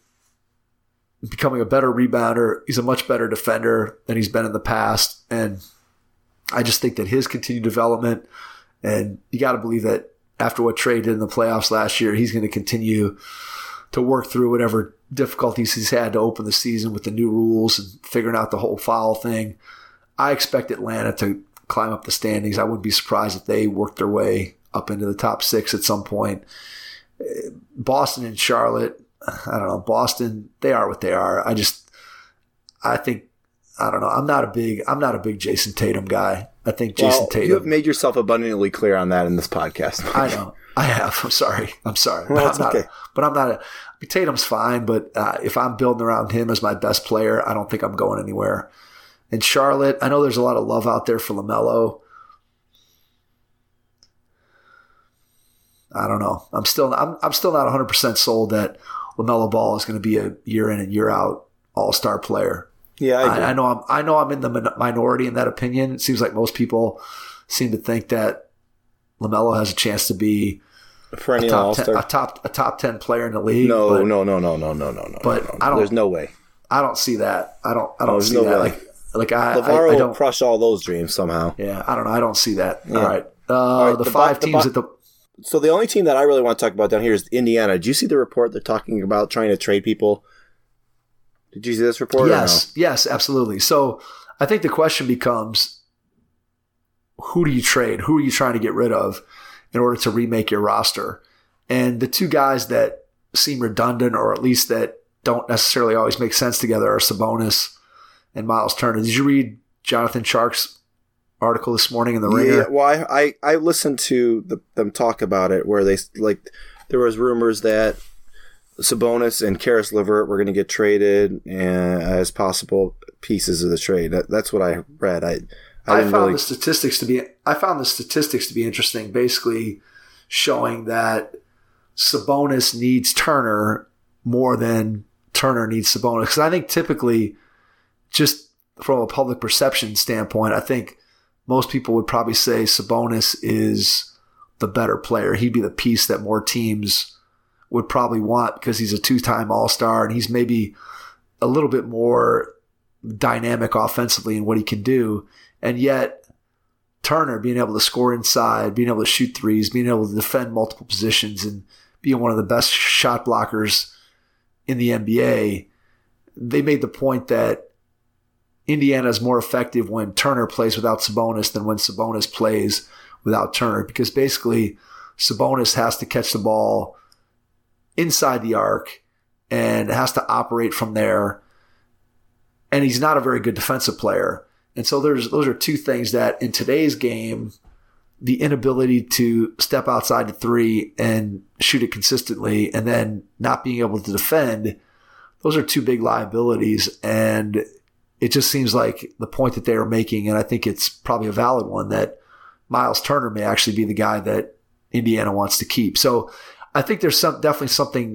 becoming a better rebounder. He's a much better defender than he's been in the past. And I just think that his continued development, and you got to believe that after what Trey did in the playoffs last year, he's going to continue to work through whatever difficulties he's had to open the season with the new rules and figuring out the whole foul thing. I expect Atlanta to climb up the standings. I wouldn't be surprised if they work their way up into the top six at some point. Boston and Charlotte, I don't know. Boston, they are what they are. I just, I think, I don't know. I'm not a big, I'm not a big Jason Tatum guy. I think Jason well, Tatum. You have made yourself abundantly clear on that in this podcast. I know. I have. I'm sorry. I'm sorry. Well, but I'm not. okay. But I'm not. A, I mean, Tatum's fine, but uh, if I'm building around him as my best player, I don't think I'm going anywhere. And Charlotte, I know there's a lot of love out there for LaMelo. I don't know. I'm still. I'm. I'm still not one hundred percent sold that LaMelo Ball is going to be a year in and year out All-Star player. Yeah, I, I, I know. I'm. I know. I'm in the min- minority in that opinion. It seems like most people seem to think that LaMelo has a chance to be a perennial a top All-Star, ten, a top a top ten player in the league. No, but, no, no, no, no, no, no, no. But no, no. I don't. There's no way. I don't see that. I don't. I don't No, there's see no that. way. Like, like I. LeVar I, I will don't crush all those dreams somehow. Yeah, I don't know. I don't see that. Yeah. All right. Uh, All right, the, the five bo- the teams bo- at the. So the only team that I really want to talk about down here is Indiana. Did you see the report they're talking about trying to trade people? Did you see this report? Yes. Yes. Absolutely. So I think the question becomes, who do you trade? Who are you trying to get rid of in order to remake your roster? And the two guys that seem redundant, or at least that don't necessarily always make sense together, are Sabonis and Miles Turner. Did you read Jonathan Shark's article this morning in the Ringer? Yeah, well, I, I, I listened to the, them talk about it, where they like there was rumors that Sabonis and Karis LeVert were going to get traded and, as possible pieces of the trade. That, that's what I read. I I, I didn't found really... the statistics to be I found the statistics to be interesting, basically showing that Sabonis needs Turner more than Turner needs Sabonis. Because I think typically, just from a public perception standpoint, I think most people would probably say Sabonis is the better player. He'd be the piece that more teams would probably want because he's a two-time All-Star and he's maybe a little bit more dynamic offensively in what he can do. And yet Turner being able to score inside, being able to shoot threes, being able to defend multiple positions, and being one of the best shot blockers in the N B A, they made the point that Indiana is more effective when Turner plays without Sabonis than when Sabonis plays without Turner, because basically Sabonis has to catch the ball inside the arc and has to operate from there. And he's not a very good defensive player. And so there's those are two things that in today's game, the inability to step outside the three and shoot it consistently and then not being able to defend, those are two big liabilities. And it just seems like the point that they are making, and I think it's probably a valid one, that Miles Turner may actually be the guy that Indiana wants to keep. So I think there's some definitely something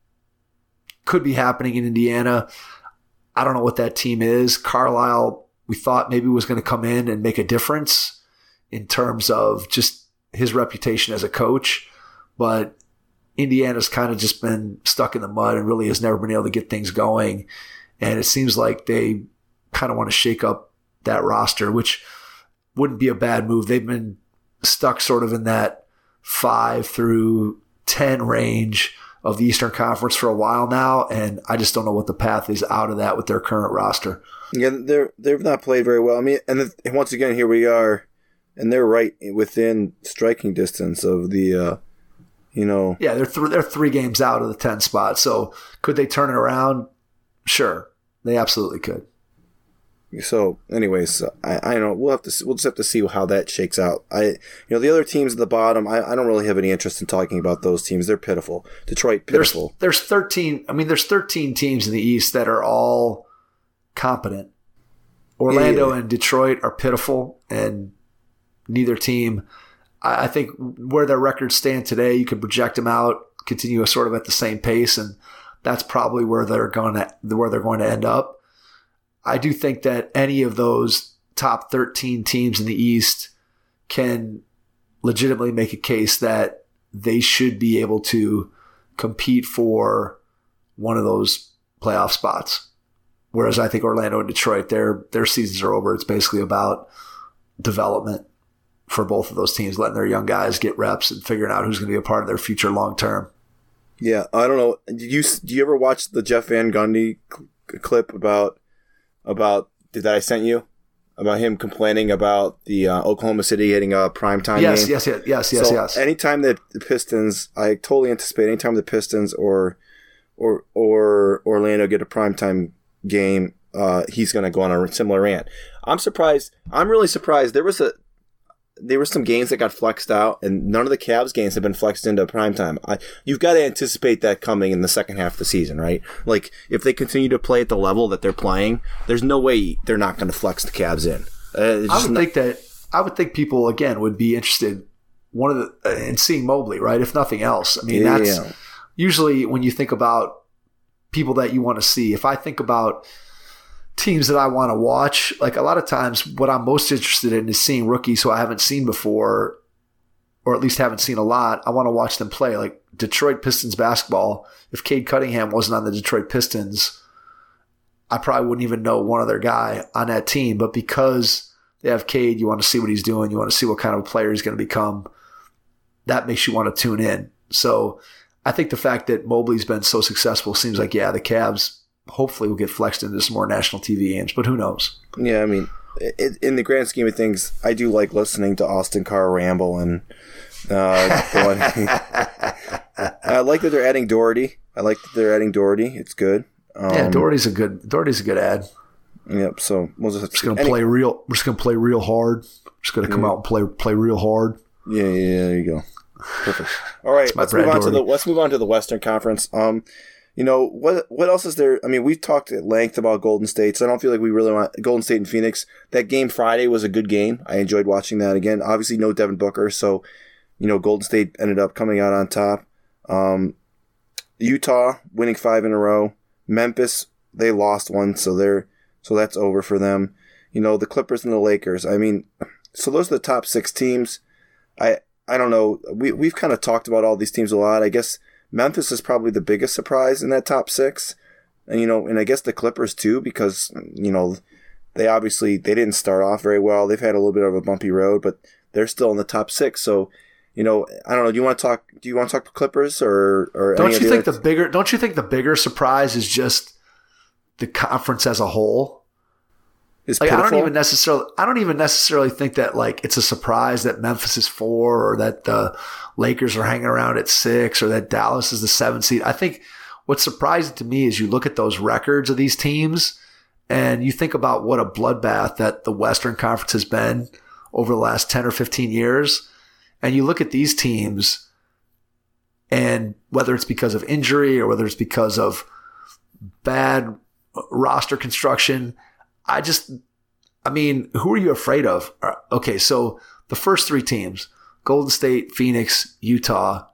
could be happening in Indiana. I don't know what that team is. Carlisle, we thought maybe was going to come in and make a difference in terms of just his reputation as a coach. But Indiana's kind of just been stuck in the mud and really has never been able to get things going. And it seems like they kind of want to shake up that roster, which wouldn't be a bad move. They've been stuck sort of in that five through ten range of the Eastern Conference for a while now, and I just don't know what the path is out of that with their current roster. Yeah, they're they've not played very well. I mean, and the, once again, here we are, and they're right within striking distance of the, uh, you know. Yeah, they're th- they're three games out of the ten spot. So could they turn it around? Sure, they absolutely could. So, anyways, I I don't know. We'll have to we'll just have to see how that shakes out. I you know the other teams at the bottom. I, I don't really have any interest in talking about those teams. They're pitiful. Detroit pitiful. There's, there's thirteen. I mean, there's thirteen teams in the East that are all competent. Orlando yeah. and Detroit are pitiful, and neither team. I, I think where their records stand today, you can project them out, continue sort of at the same pace, and that's probably where they're going to where they're going to end up. I do think that any of those top thirteen teams in the East can legitimately make a case that they should be able to compete for one of those playoff spots. Whereas I think Orlando and Detroit, their their seasons are over. It's basically about development for both of those teams, letting their young guys get reps and figuring out who's going to be a part of their future long term. Yeah, I don't know. Did you do you ever watch the Jeff Van Gundy cl- clip about about that I sent you about him complaining about the uh, Oklahoma City hitting a primetime yes, game? Yes, yes, yes, yes, so yes. Anytime that the Pistons, I totally anticipate anytime the Pistons or or or Orlando get a primetime game, uh, he's going to go on a similar rant. I'm surprised. I'm really surprised. There was a there were some games that got flexed out, and none of the Cavs games have been flexed into primetime. I, you've got to anticipate that coming in the second half of the season, right? Like, if they continue to play at the level that they're playing, there's no way they're not going to flex the Cavs in. Uh, I would not- think that I would think people again would be interested one of the uh, in seeing Mobley, right? If nothing else, I mean, Yeah. that's usually when you think about people that you want to see. If I think about teams that I want to watch, like a lot of times what I'm most interested in is seeing rookies who I haven't seen before, or at least haven't seen a lot. I want to watch them play, like Detroit Pistons basketball. If Cade Cunningham wasn't on the Detroit Pistons, I probably wouldn't even know one other guy on that team. But because they have Cade, you want to see what he's doing. You want to see what kind of a player he's going to become. That makes you want to tune in. So I think the fact that Mobley's been so successful seems like, yeah, the Cavs hopefully will get flexed into some more national T V games, but who knows? Yeah, I mean, it, in the grand scheme of things, I do like listening to Austin Carr ramble, and uh, going, I like that they're adding Doherty. I like that they're adding Doherty. It's good. Um, yeah, Doherty's a good Doherty's a good ad. Yep. So we'll just, We're just gonna any, play real. We're just gonna play real hard. We're just gonna come Yeah. out and play play real hard. Yeah, yeah, yeah, there you go. Perfect. All right, my let's move Brad on to the Doherty. let's move on to the Western Conference. Um, you know what? What else is there? I mean, we've talked at length about Golden State, so I don't feel like we really want Golden State and Phoenix. That game Friday was a good game. I enjoyed watching that again. Obviously, no Devin Booker, so you know Golden State ended up coming out on top. Um, Utah winning five in a row. Memphis, they lost one, so they're so that's over for them. You know, the Clippers and the Lakers. I mean, so those are the top six teams. I I don't know. We we've kind of talked about all these teams a lot. I guess Memphis is probably the biggest surprise in that top six, and you know, and I guess the Clippers too, because you know they obviously they didn't start off very well. They've had a little bit of a bumpy road, but they're still in the top six. So, you know, I don't know. Do you want to talk? Do you want to talk Clippers or or Don't any you of think the the bigger? Don't you think the bigger surprise is just the conference as a whole? is Like, I pitiful? don't even necessarily, I don't even necessarily think that like it's a surprise that Memphis is four or that the Lakers are hanging around at six or that Dallas is the seven seed. I think what's surprising to me is you look at those records of these teams and you think about what a bloodbath that the Western Conference has been over the last ten or fifteen years. And you look at these teams and whether it's because of injury or whether it's because of bad roster construction, I just, I mean, who are you afraid of? Okay, so the first three teams, Golden State, Phoenix, Utah.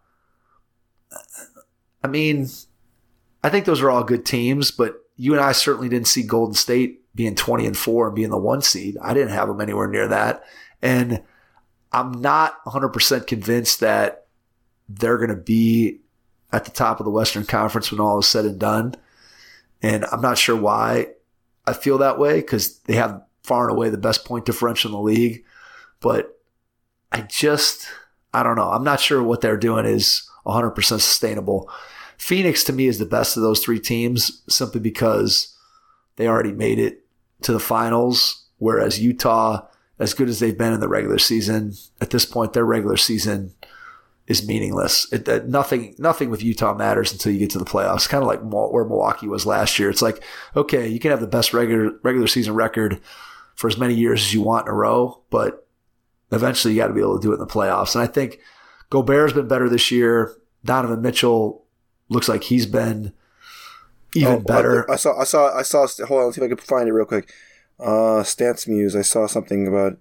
I mean, I think those are all good teams, but you and I certainly didn't see Golden State being twenty and four and being the one seed. I didn't have them anywhere near that. And I'm not one hundred percent convinced that they're going to be at the top of the Western Conference when all is said and done. And I'm not sure why I feel that way, because they have far and away the best point differential in the league. But I just, I don't know. I'm not sure what they're doing is one hundred percent sustainable. Phoenix, to me, is the best of those three teams simply because they already made it to the finals, whereas Utah, as good as they've been in the regular season, at this point, their regular season is meaningless. It, uh, nothing, nothing with Utah matters until you get to the playoffs. Kind of like where Milwaukee was last year. It's like, okay, you can have the best regular regular season record for as many years as you want in a row, but eventually you got to be able to do it in the playoffs. And I think Gobert's been better this year. Donovan Mitchell looks like he's been even Oh, better. I saw, I saw, I saw. Hold on, let's see if I can find it real quick. Uh, Stats Muse. I saw something about.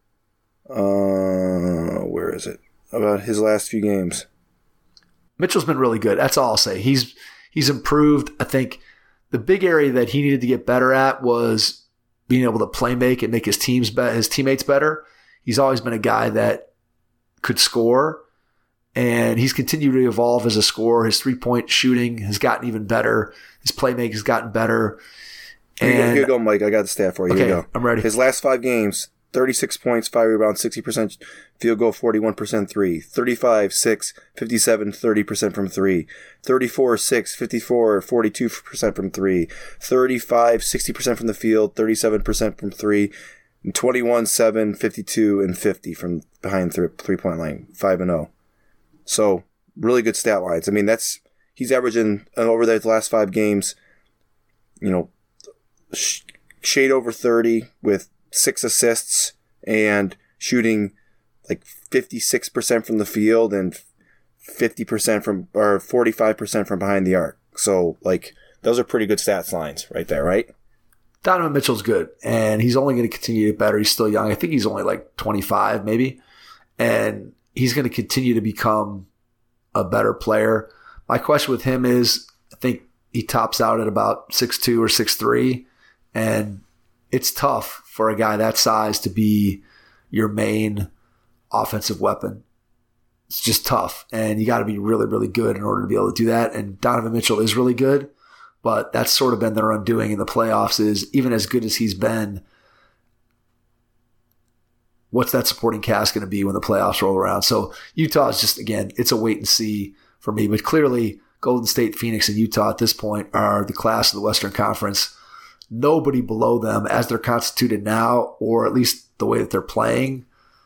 Uh, where is it? About his last few games. Mitchell's been really good. That's all I'll say. He's he's improved. I think the big area that he needed to get better at was being able to play make and make his teams be- his teammates better. He's always been a guy that could score, and he's continued to evolve as a scorer. His three point shooting has gotten even better. His playmaking has gotten better. Here you, go, And here you go, Mike. I got the stat for you. okay, Here you go. I'm ready. His last five games, thirty-six points, five rebounds, sixty percent field goal, forty-one percent three. thirty-five, six, fifty-seven, thirty percent from three. thirty-four, six, fifty-four, forty-two percent from three. thirty-five, sixty percent from the field, thirty-seven percent from three. And twenty-one, seven, fifty-two, and fifty from behind th- three-point line, five and oh. So, really good stat lines. I mean, that's he's averaging uh, over the last five games, you know, sh- shade over thirty with six assists and shooting like fifty-six percent from the field and fifty percent from, or forty-five percent from behind the arc. So, like, those are pretty good stats lines right there, right? Donovan Mitchell's good, and he's only going to continue to get better. He's still young. I think he's only like twenty-five maybe, and he's going to continue to become a better player. My question with him is, I think he tops out at about six two or six three, and it's tough for a guy that size to be your main offensive weapon. It's just tough, and you got to be really, really good in order to be able to do that, and Donovan Mitchell is really good. But that's sort of been their undoing in the playoffs is even as good as he's been, what's that supporting cast going to be when the playoffs roll around? So Utah is just, again, it's a wait and see for me. But clearly Golden State, Phoenix, and Utah at this point are the class of the Western Conference. Nobody below them as they're constituted now, or at least the way that they're playing.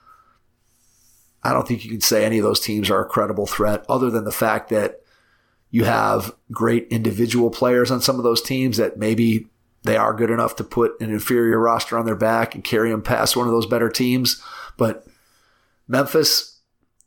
I don't think you can say any of those teams are a credible threat other than the fact that you have great individual players on some of those teams that maybe they are good enough to put an inferior roster on their back and carry them past one of those better teams. But Memphis,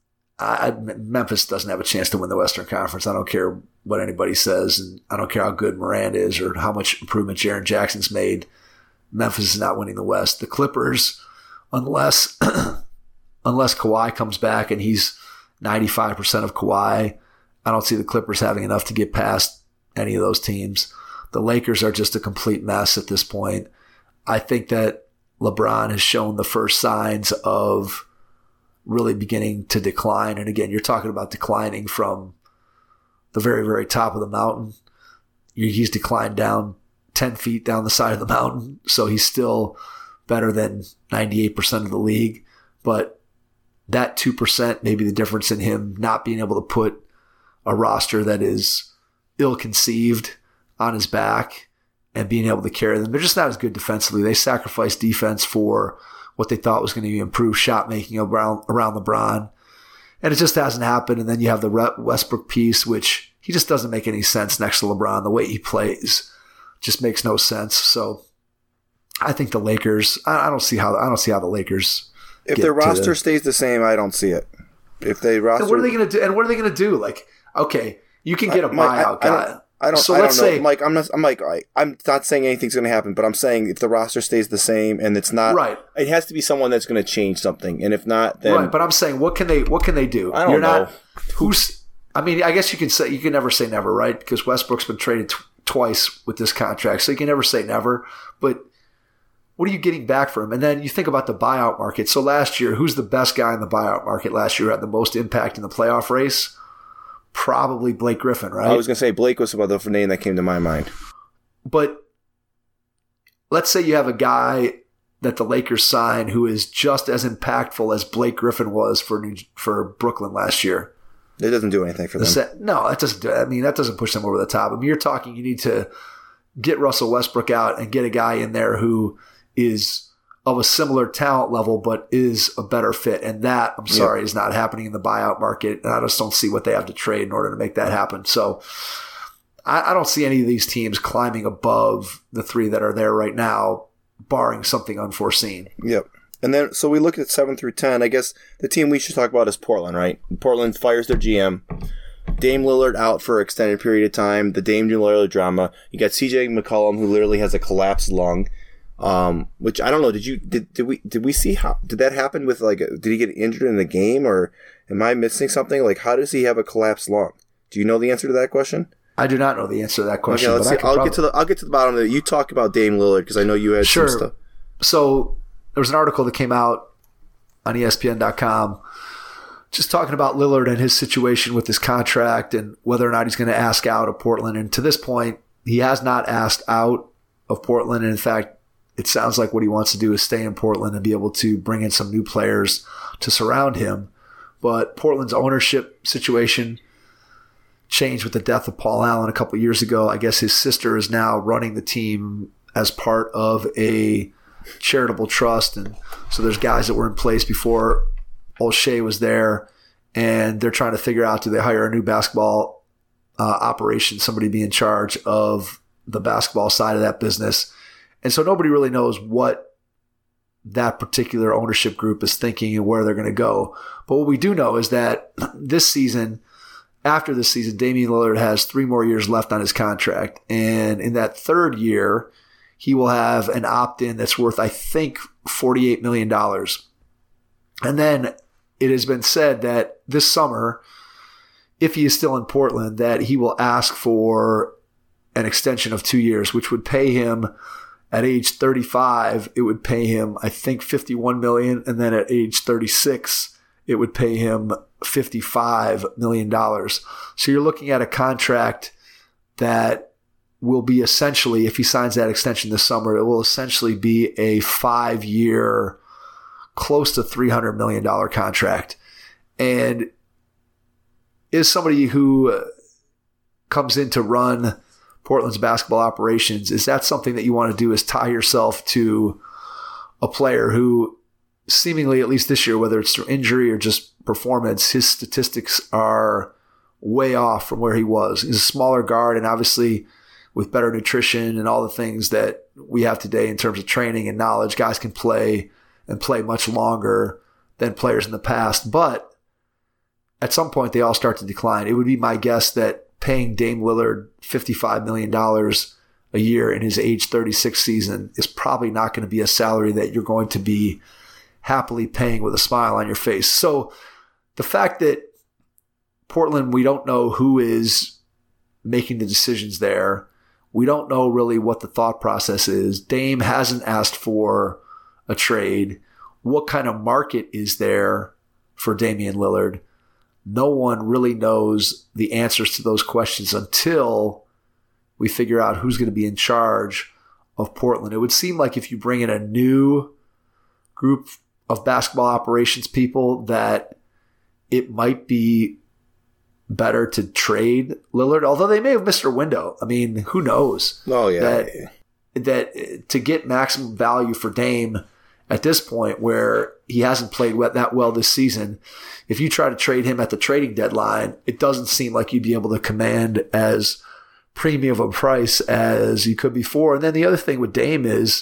I, Memphis doesn't have a chance to win the Western Conference. I don't care what anybody says, and I don't care how good Morant is or how much improvement Jaren Jackson's made. Memphis is not winning the West. The Clippers, unless unless Kawhi comes back and he's ninety-five percent of Kawhi, I don't see the Clippers having enough to get past any of those teams. The Lakers are just a complete mess at this point. I think that LeBron has shown the first signs of really beginning to decline. And again, you're talking about declining from the very, very top of the mountain. He's declined down ten feet down the side of the mountain. So he's still better than ninety-eight percent of the league. But that two percent may be the difference in him not being able to put a roster that is ill-conceived on his back and being able to carry them. They're just not as good defensively. They sacrificed defense for what they thought was going to be improved shot making around, around LeBron. And it just hasn't happened. And then you have the Westbrook piece, which he just doesn't make any sense next to LeBron. The way he plays just makes no sense. So I think the Lakers, I, I don't see how, I don't see how the Lakers. If their roster the, stays the same, I don't see it. If they roster. And what are they going to do? And what are they going to do? Like, okay, you can get a buyout I, I, guy. I don't, I don't, so I let's don't know. say, Mike, I'm not, I'm like, I, I'm not saying anything's going to happen, but I'm saying if the roster stays the same and it's not, right, it has to be someone that's going to change something. And if not, then. Right, but I'm saying, what can they, what can they do? I don't You're know. Not, who's, I mean, I guess you can say, you can never say never, right? Because Westbrook's been traded t- twice with this contract. So you can never say never, but what are you getting back for him? And then you think about the buyout market. So last year, who's the best guy in the buyout market last year, had the most impact in the playoff race? Probably Blake Griffin, right? I was going to say Blake was about the name that came to my mind. But let's say you have a guy that the Lakers sign who is just as impactful as Blake Griffin was for New, for Brooklyn last year. It doesn't do anything for them. Set, no, that doesn't do I mean, that doesn't push them over the top. I mean, you're talking you need to get Russell Westbrook out and get a guy in there who is of a similar talent level, but is a better fit. And that, I'm sorry, yep. is not happening in the buyout market. And I just don't see what they have to trade in order to make that happen. So I, I don't see any of these teams climbing above the three that are there right now, barring something unforeseen. Yep. And then, so we look at seven through ten. I guess the team we should talk about is Portland, right? Portland fires their G M. Dame Lillard out for an extended period of time. The Dame Lillard drama. You got C J McCollum, who literally has a collapsed lung. Um, which I don't know. Did you did did we did we see how did that happen with like did he get injured in the game or am I missing something? Like how does he have a collapsed lung? Do you know the answer to that question? I do not know the answer to that question. Okay, let's see. I'll probably... get to the I'll get to the bottom of it. You talk about Dame Lillard because I know you had sure. some stuff. So there was an article that came out on E S P N dot com just talking about Lillard and his situation with his contract and whether or not he's going to ask out of Portland. And to this point, he has not asked out of Portland. And in fact, it sounds like what he wants to do is stay in Portland and be able to bring in some new players to surround him. But Portland's ownership situation changed with the death of Paul Allen a couple of years ago. I guess his sister is now running the team as part of a charitable trust. And so there's guys that were in place before Olshey was there, and they're trying to figure out, do they hire a new basketball uh, operation, somebody be in charge of the basketball side of that business. And so nobody really knows what that particular ownership group is thinking and where they're going to go. But what we do know is that this season, after this season, Damian Lillard has three more years left on his contract. And in that third year, he will have an opt-in that's worth, I think, forty-eight million dollars. And then it has been said that this summer, if he is still in Portland, that he will ask for an extension of two years, which would pay him at age thirty-five, it would pay him, I think, fifty-one million dollars. And then at age thirty-six, it would pay him fifty-five million dollars. So you're looking at a contract that will be essentially, if he signs that extension this summer, it will essentially be a five-year, close to three hundred million dollars contract. And is somebody who comes in to run Portland's basketball operations, is that something that you want to do, is tie yourself to a player who seemingly, at least this year, whether it's through injury or just performance, his statistics are way off from where he was. He's a smaller guard, and obviously with better nutrition and all the things that we have today in terms of training and knowledge, guys can play and play much longer than players in the past. But at some point, they all start to decline. It would be my guess that paying Dame Lillard fifty-five million dollars a year in his age thirty-six season is probably not going to be a salary that you're going to be happily paying with a smile on your face. So the fact that Portland, we don't know who is making the decisions there. We don't know really what the thought process is. Dame hasn't asked for a trade. What kind of market is there for Damian Lillard? No one really knows the answers to those questions until we figure out who's going to be in charge of Portland. It would seem like if you bring in a new group of basketball operations people, that it might be better to trade Lillard, although they may have missed their window. I mean, who knows? Oh, yeah. That, that to get maximum value for Dame at this point, where he hasn't played that well this season, if you try to trade him at the trading deadline, it doesn't seem like you'd be able to command as premium of a price as you could before. And then the other thing with Dame is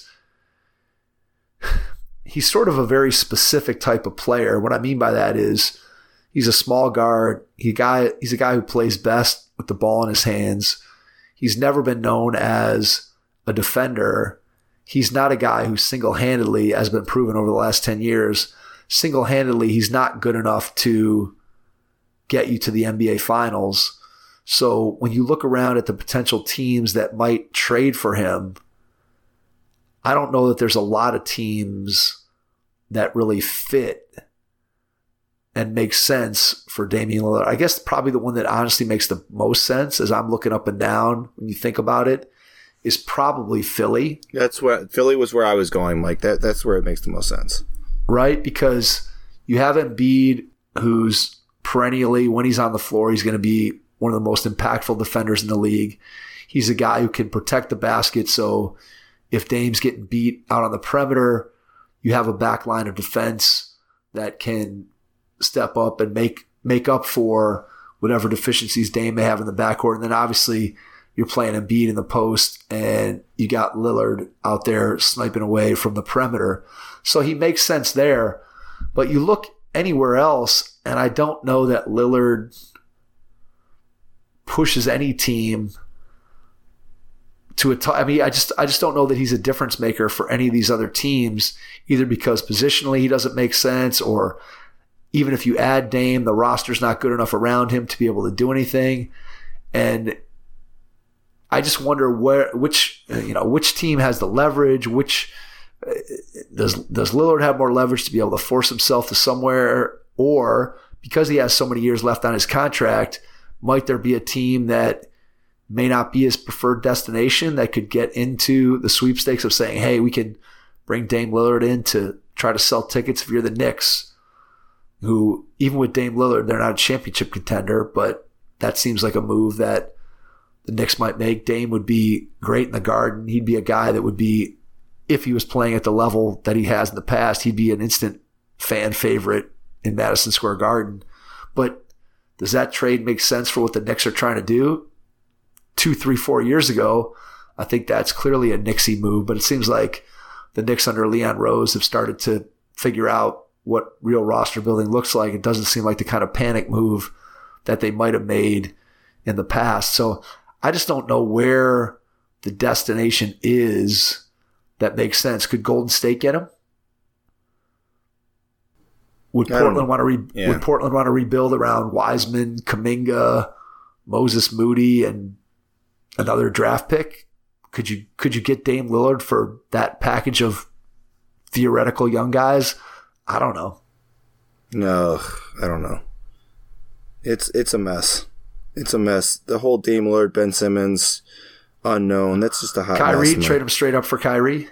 he's sort of a very specific type of player. What I mean by that is he's a small guard. He guy, he's a guy who plays best with the ball in his hands. He's never been known as a defender. He's not a guy who single-handedly, has been proven over the last ten years, single-handedly he's not good enough to get you to the N B A Finals. So when you look around at the potential teams that might trade for him, I don't know that there's a lot of teams that really fit and make sense for Damian Lillard. I guess probably the one that honestly makes the most sense, as I'm looking up and down when you think about it, is probably Philly. That's where Philly was where I was going, Mike. That that's where it makes the most sense. Right? Because you have Embiid, who's perennially, when he's on the floor, he's going to be one of the most impactful defenders in the league. He's a guy who can protect the basket. So if Dame's getting beat out on the perimeter, you have a back line of defense that can step up and make make up for whatever deficiencies Dame may have in the backcourt. And then obviously you're playing Embiid in the post, and you got Lillard out there sniping away from the perimeter. So he makes sense there. But you look anywhere else, and I don't know that Lillard pushes any team to a t- I mean, I just I just don't know that he's a difference maker for any of these other teams, either because positionally he doesn't make sense, or even if you add Dame, the roster's not good enough around him to be able to do anything. And I just wonder where, which, you know, which team has the leverage, which does, does Lillard have more leverage to be able to force himself to somewhere, or because he has so many years left on his contract, might there be a team that may not be his preferred destination that could get into the sweepstakes of saying, hey, we can, bring Dame Lillard in to try to sell tickets if you're the Knicks, who, even with Dame Lillard, they're not a championship contender, but that seems like a move that the Knicks might make. Dame would be great in the Garden. He'd be a guy that would be, if he was playing at the level that he has in the past, he'd be an instant fan favorite in Madison Square Garden. But does that trade make sense for what the Knicks are trying to do? Two, three, four years ago, I think that's clearly a Knicksy move, but it seems like the Knicks under Leon Rose have started to figure out what real roster building looks like. It doesn't seem like the kind of panic move that they might have made in the past. So I just don't know where the destination is that makes sense. Could Golden State get him? Would Portland want to re- yeah. Would Portland want to rebuild around Wiseman, Kuminga, Moses Moody, and another draft pick? Could you could you get Dame Lillard for that package of theoretical young guys? I don't know. No, I don't know. It's it's a mess. It's a mess. The whole Dame Lillard, Ben Simmons, unknown. That's just a hot Kyrie, mess. trade him straight up for Kyrie.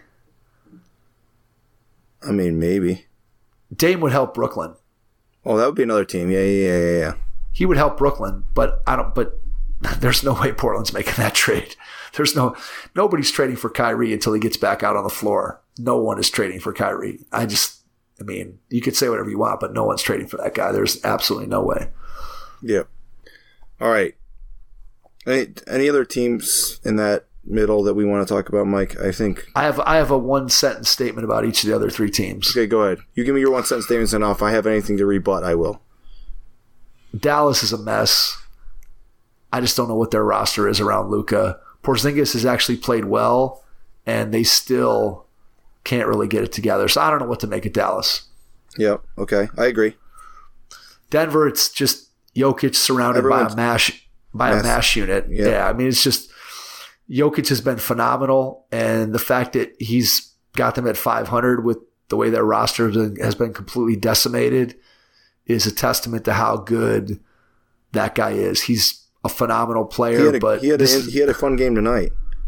I mean, maybe. Dame would help Brooklyn. Oh, that would be another team. Yeah, yeah, yeah, yeah. He would help Brooklyn, but I don't. But there's no way Portland's making that trade. There's no nobody's trading for Kyrie until he gets back out on the floor. No one is trading for Kyrie. I just, I mean, you could say whatever you want, but no one's trading for that guy. There's absolutely no way. Yeah. All right. Any any other teams in that middle that we want to talk about, Mike? I think I have I have a one sentence statement about each of the other three teams. Okay, go ahead. You give me your one sentence statements, and if I have anything to rebut, I will. Dallas is a mess. I just don't know what their roster is around Luka. Porzingis has actually played well, and they still can't really get it together. So I don't know what to make of Dallas. Yeah, okay. I agree. Denver, it's just Jokic surrounded Everyone's by a mash by mass. a mash unit. Yeah. yeah, I mean, it's just Jokic has been phenomenal, and the fact that he's got them at five hundred with the way their roster has been completely decimated is a testament to how good that guy is. He's a phenomenal player, he had a, but he had, a, is, he had a fun game tonight.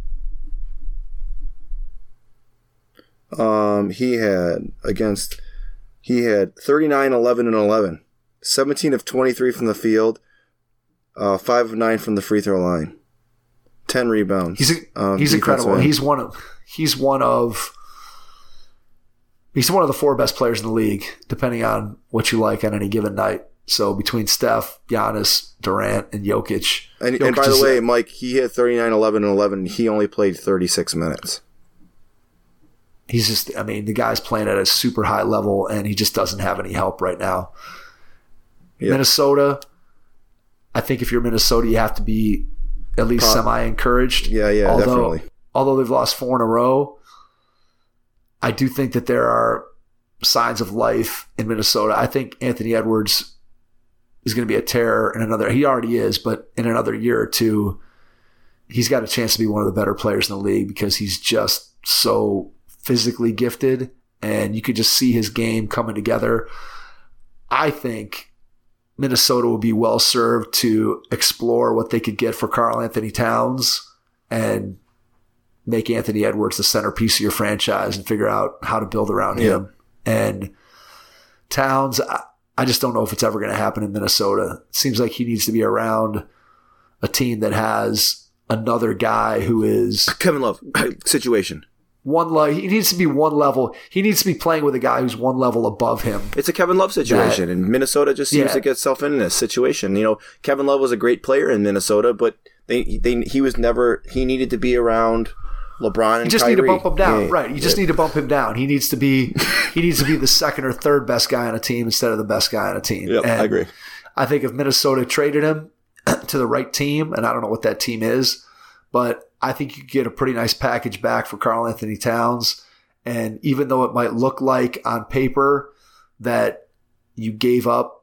Um, he had against he had thirty-nine, eleven, and eleven, seventeen of twenty-three from the field, uh, five of nine from the free throw line, ten rebounds. He's a, um, he's incredible. End. He's one of he's one of he's one of the four best players in the league, depending on what you like on any given night. So between Steph, Giannis, Durant, and Jokic. And, Jokic and by the way, Mike, he hit thirty-nine, eleven, and eleven. He only played thirty-six minutes. He's just, I mean, the guy's playing at a super high level, and he just doesn't have any help right now. Yep. Minnesota, I think if you're Minnesota, you have to be at least Pro- semi-encouraged. Yeah, yeah, although, definitely. Although they've lost four in a row, I do think that there are signs of life in Minnesota. I think Anthony Edwards is going to be a terror in another, he already is, but in another year or two, he's got a chance to be one of the better players in the league because he's just so physically gifted, and you could just see his game coming together. I think Minnesota would be well served to explore what they could get for Karl Anthony Towns and make Anthony Edwards the centerpiece of your franchise and figure out how to build around yeah. him. And Towns, I, I just don't know if it's ever going to happen in Minnesota. It seems like he needs to be around a team that has another guy who is Kevin Love situation. One level, he needs to be one level. He needs to be playing with a guy who's one level above him. It's a Kevin Love situation, that, and Minnesota just seems yeah. to get itself in this situation. You know, Kevin Love was a great player in Minnesota, but they, they he was never. He needed to be around LeBron and You just Kyrie. need to bump him down, yeah. right? You just yeah. need to bump him down. He needs to be. He needs to be the second or third best guy on a team instead of the best guy on a team. Yep, and I agree. I think if Minnesota traded him to the right team, and I don't know what that team is, but I think you could get a pretty nice package back for Karl Anthony Towns. And even though it might look like on paper that you gave up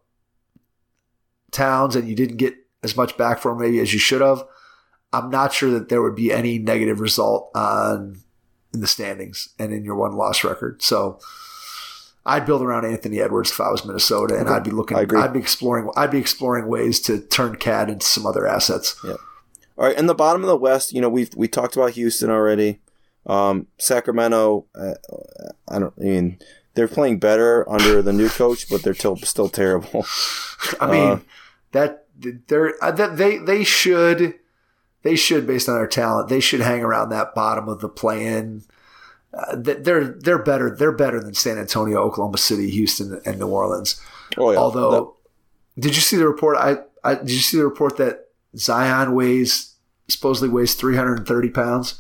Towns and you didn't get as much back for him maybe as you should have, I'm not sure that there would be any negative result on in the standings and in your one-loss record. So I'd build around Anthony Edwards if I was Minnesota, and okay. I'd be looking. I'd be exploring. I'd be exploring ways to turn C A D into some other assets. Yeah. All right. In the bottom of the West, you know, we we talked about Houston already. Um, Sacramento, uh, I don't. I mean, they're playing better under the new coach, but they're still still terrible. I mean, uh, that they're that they they should they should based on their talent, they should hang around that bottom of the play-in. Uh, they're they're better they're better than San Antonio, Oklahoma City, Houston, and New Orleans. Oh yeah. Although, that, did you see the report? I, I did you see the report that Zion weighs supposedly weighs three hundred thirty pounds?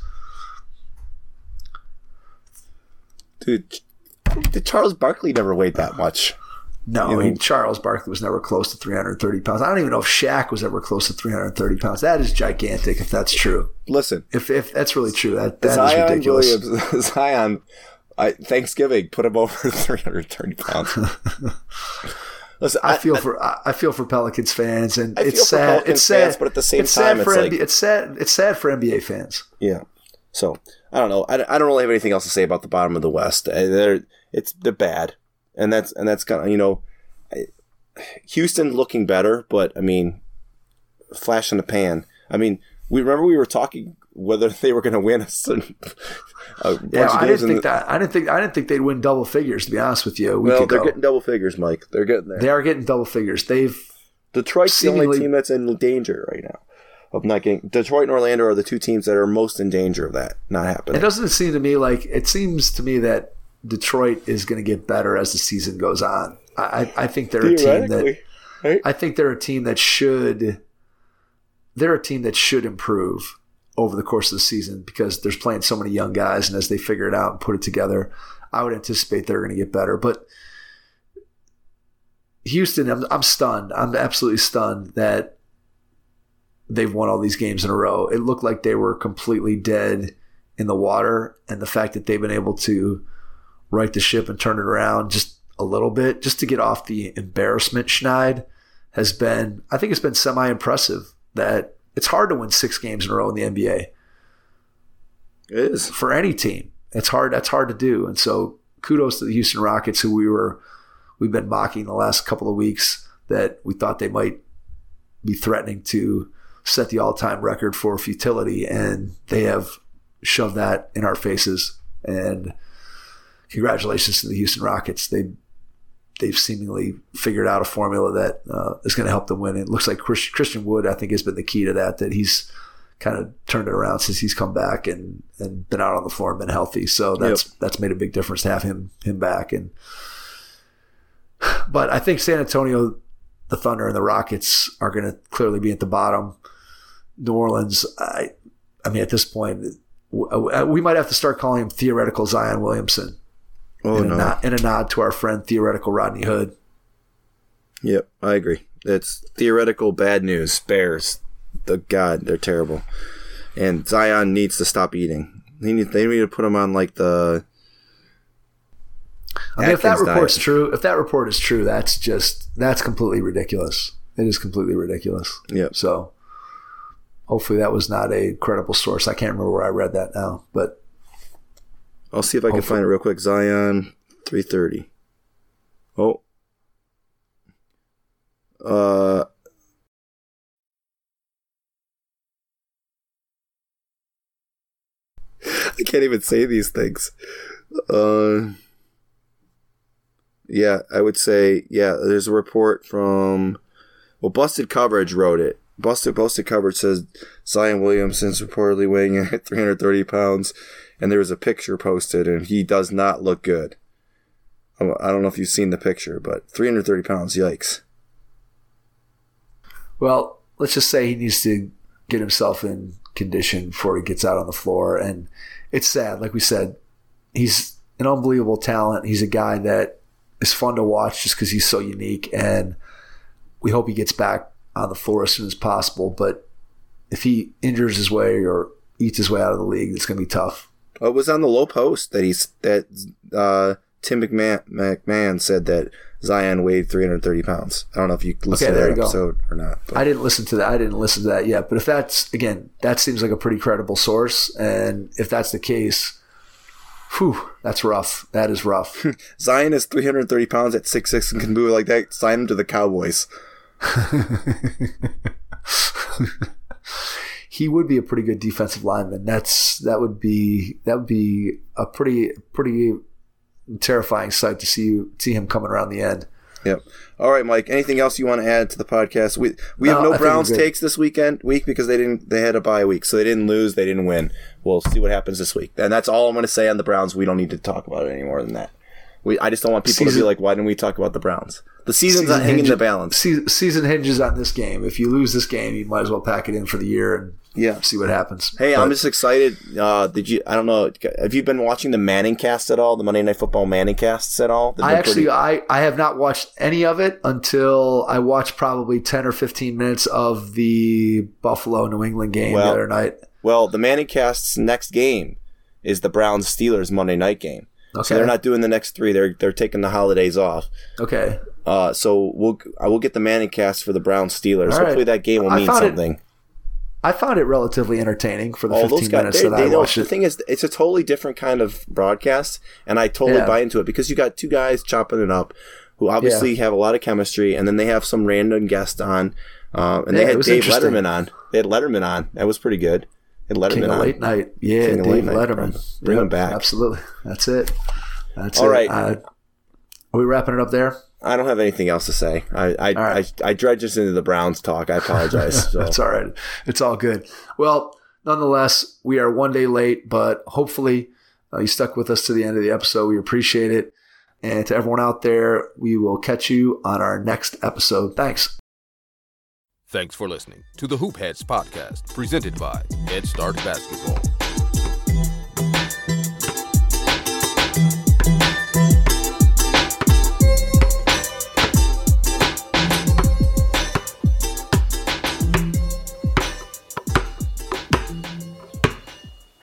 Dude, Charles Barkley never weighed that much. No, you know? I mean, Charles Barkley was never close to three hundred thirty pounds. I don't even know if Shaq was ever close to three hundred thirty pounds. That is gigantic if that's true. Listen. If if that's really true, that, that Zion is ridiculous. Williams, Zion, I, Thanksgiving, put him over three hundred thirty pounds. Listen, I, I feel I, for I, I feel for Pelicans fans, and I it's feel for sad. Pelicans It's sad, fans, but at the same it's time, sad for it's N B A, like it's sad. It's sad for N B A fans. Yeah. So I don't know. I, I don't really have anything else to say about the bottom of the West. They're it's they're bad, and that's and that's kind of you know, I, Houston looking better, but I mean, flash in the pan. I mean, we remember we were talking whether they were going to win a, a bunch Yeah, of I games didn't think the, that. I didn't think. I didn't think they'd win double figures. To be honest with you, a week well, ago. they're getting double figures, Mike. They're getting there. They are getting double figures. They've Detroit's the only seemingly- team that's in danger right now of not getting. Detroit and Orlando are the two teams that are most in danger of that not happening. It doesn't seem to me like it seems to me that Detroit is going to get better as the season goes on. I, I think they're a team that right? I think they're a team that should they're a team that should improve over the course of the season because there's playing so many young guys, and as they figure it out and put it together, I would anticipate they're going to get better. But Houston, I'm, I'm stunned. I'm absolutely stunned that they've won all these games in a row. It looked like they were completely dead in the water, and the fact that they've been able to right the ship and turn it around just a little bit, just to get off the embarrassment schneid, has been, I think it's been semi-impressive. That it's hard to win six games in a row in the N B A. It is. For any team. It's hard. That's hard to do. And so kudos to the Houston Rockets, who we were, we've been mocking the last couple of weeks, that we thought they might be threatening to set the all-time record for futility, and they have shoved that in our faces. And congratulations to the Houston Rockets. They they've seemingly figured out a formula that uh, is going to help them win. It looks like Chris, Christian Wood, I think, has been the key to that. That he's kind of turned it around since he's come back and, and been out on the floor and been healthy. So that's yep. that's made a big difference to have him him back. And but I think San Antonio, the Thunder, and the Rockets are going to clearly be at the bottom. New Orleans, I, I mean, at this point, we might have to start calling him theoretical Zion Williamson. Oh, in, no. a nod, in a nod to our friend theoretical Rodney Hood. Yep, I agree. It's theoretical bad news. Bears, the God, they're terrible. And Zion needs to stop eating. They need, they need to put him on like the. I mean, if that Atkins report's diet. true, if that report is true, that's just that's completely ridiculous. It is completely ridiculous. Yep. So hopefully that was not a credible source. I can't remember where I read that now, but. I'll see if I can Hopefully. find it real quick. Zion, three thirty. Oh. Uh. I can't even say these things. Uh. Yeah, I would say, yeah, there's a report from, well, Busted Coverage wrote it. Busted, Busted Coverage says Zion Williamson's reportedly weighing in at three hundred thirty pounds. And there was a picture posted, and he does not look good. I don't know if you've seen the picture, but three hundred thirty pounds, yikes. Well, let's just say he needs to get himself in condition before he gets out on the floor. And it's sad. Like we said, he's an unbelievable talent. He's a guy that is fun to watch just because he's so unique. And we hope he gets back on the floor as soon as possible. But if he injures his way or eats his way out of the league, it's going to be tough. Oh, it was on the low post that he's that uh, Tim McMahon, McMahon said that Zion weighed three hundred thirty pounds. I don't know if you listened Okay, to there that you go. episode or not. But. I didn't listen to that. I didn't listen to that yet. But if that's, again, that seems like a pretty credible source. And if that's the case, whew, that's rough. That is rough. Zion is three hundred thirty pounds at six six and can move like that. Sign him to the Cowboys. he would be a pretty good defensive lineman. That's that would be that would be a pretty pretty terrifying sight to see see him coming around the end. Yep. All right, Mike. Anything else you want to add to the podcast? We we have no, no I Browns takes this weekend week because they didn't they had a bye week, so they didn't lose, they didn't win. We'll see what happens this week, and that's all I'm going to say on the Browns. We don't need to talk about it any more than that. We I just don't want people season, to be like, why didn't we talk about the Browns? The season's season hanging in the balance. Season, season hinges on this game. If you lose this game, you might as well pack it in for the year and yeah, see what happens. Hey, but, I'm just excited. Uh, did you? I don't know. Have you been watching the Manning cast at all? The Monday Night Football Manning casts at all? I actually, pretty- I, I have not watched any of it until I watched probably ten or fifteen minutes of the Buffalo New England game well, the other night. Well, the Manning cast's next game is the Browns Steelers Monday night game. Okay. So they're not doing the next three. They're they're taking the holidays off. Okay. Uh, so we'll I will get the Manning cast for the Browns Steelers. All Hopefully right. that game will mean something. It, I found it relatively entertaining for the oh, fifteen guys, minutes they, that they I watched know, it. The thing is, it's a totally different kind of broadcast, and I totally yeah. buy into it because you got two guys chopping it up who obviously yeah. have a lot of chemistry, and then they have some random guest on, uh, and yeah, they had Dave Letterman on. They had Letterman on. That was pretty good. They had Letterman King of on. Late Night. Yeah, King Dave Letterman. Night. Bring yep, him back. Absolutely. That's it. That's All it. right. Uh, are we wrapping it up there? I don't have anything else to say. I I, right. I, I dredged us into the Browns talk. I apologize. So. That's all right. It's all good. Well, nonetheless, we are one day late, but hopefully uh, you stuck with us to the end of the episode. We appreciate it. And to everyone out there, we will catch you on our next episode. Thanks. Thanks for listening to the Hoop Heads podcast, presented by Head Start Basketball.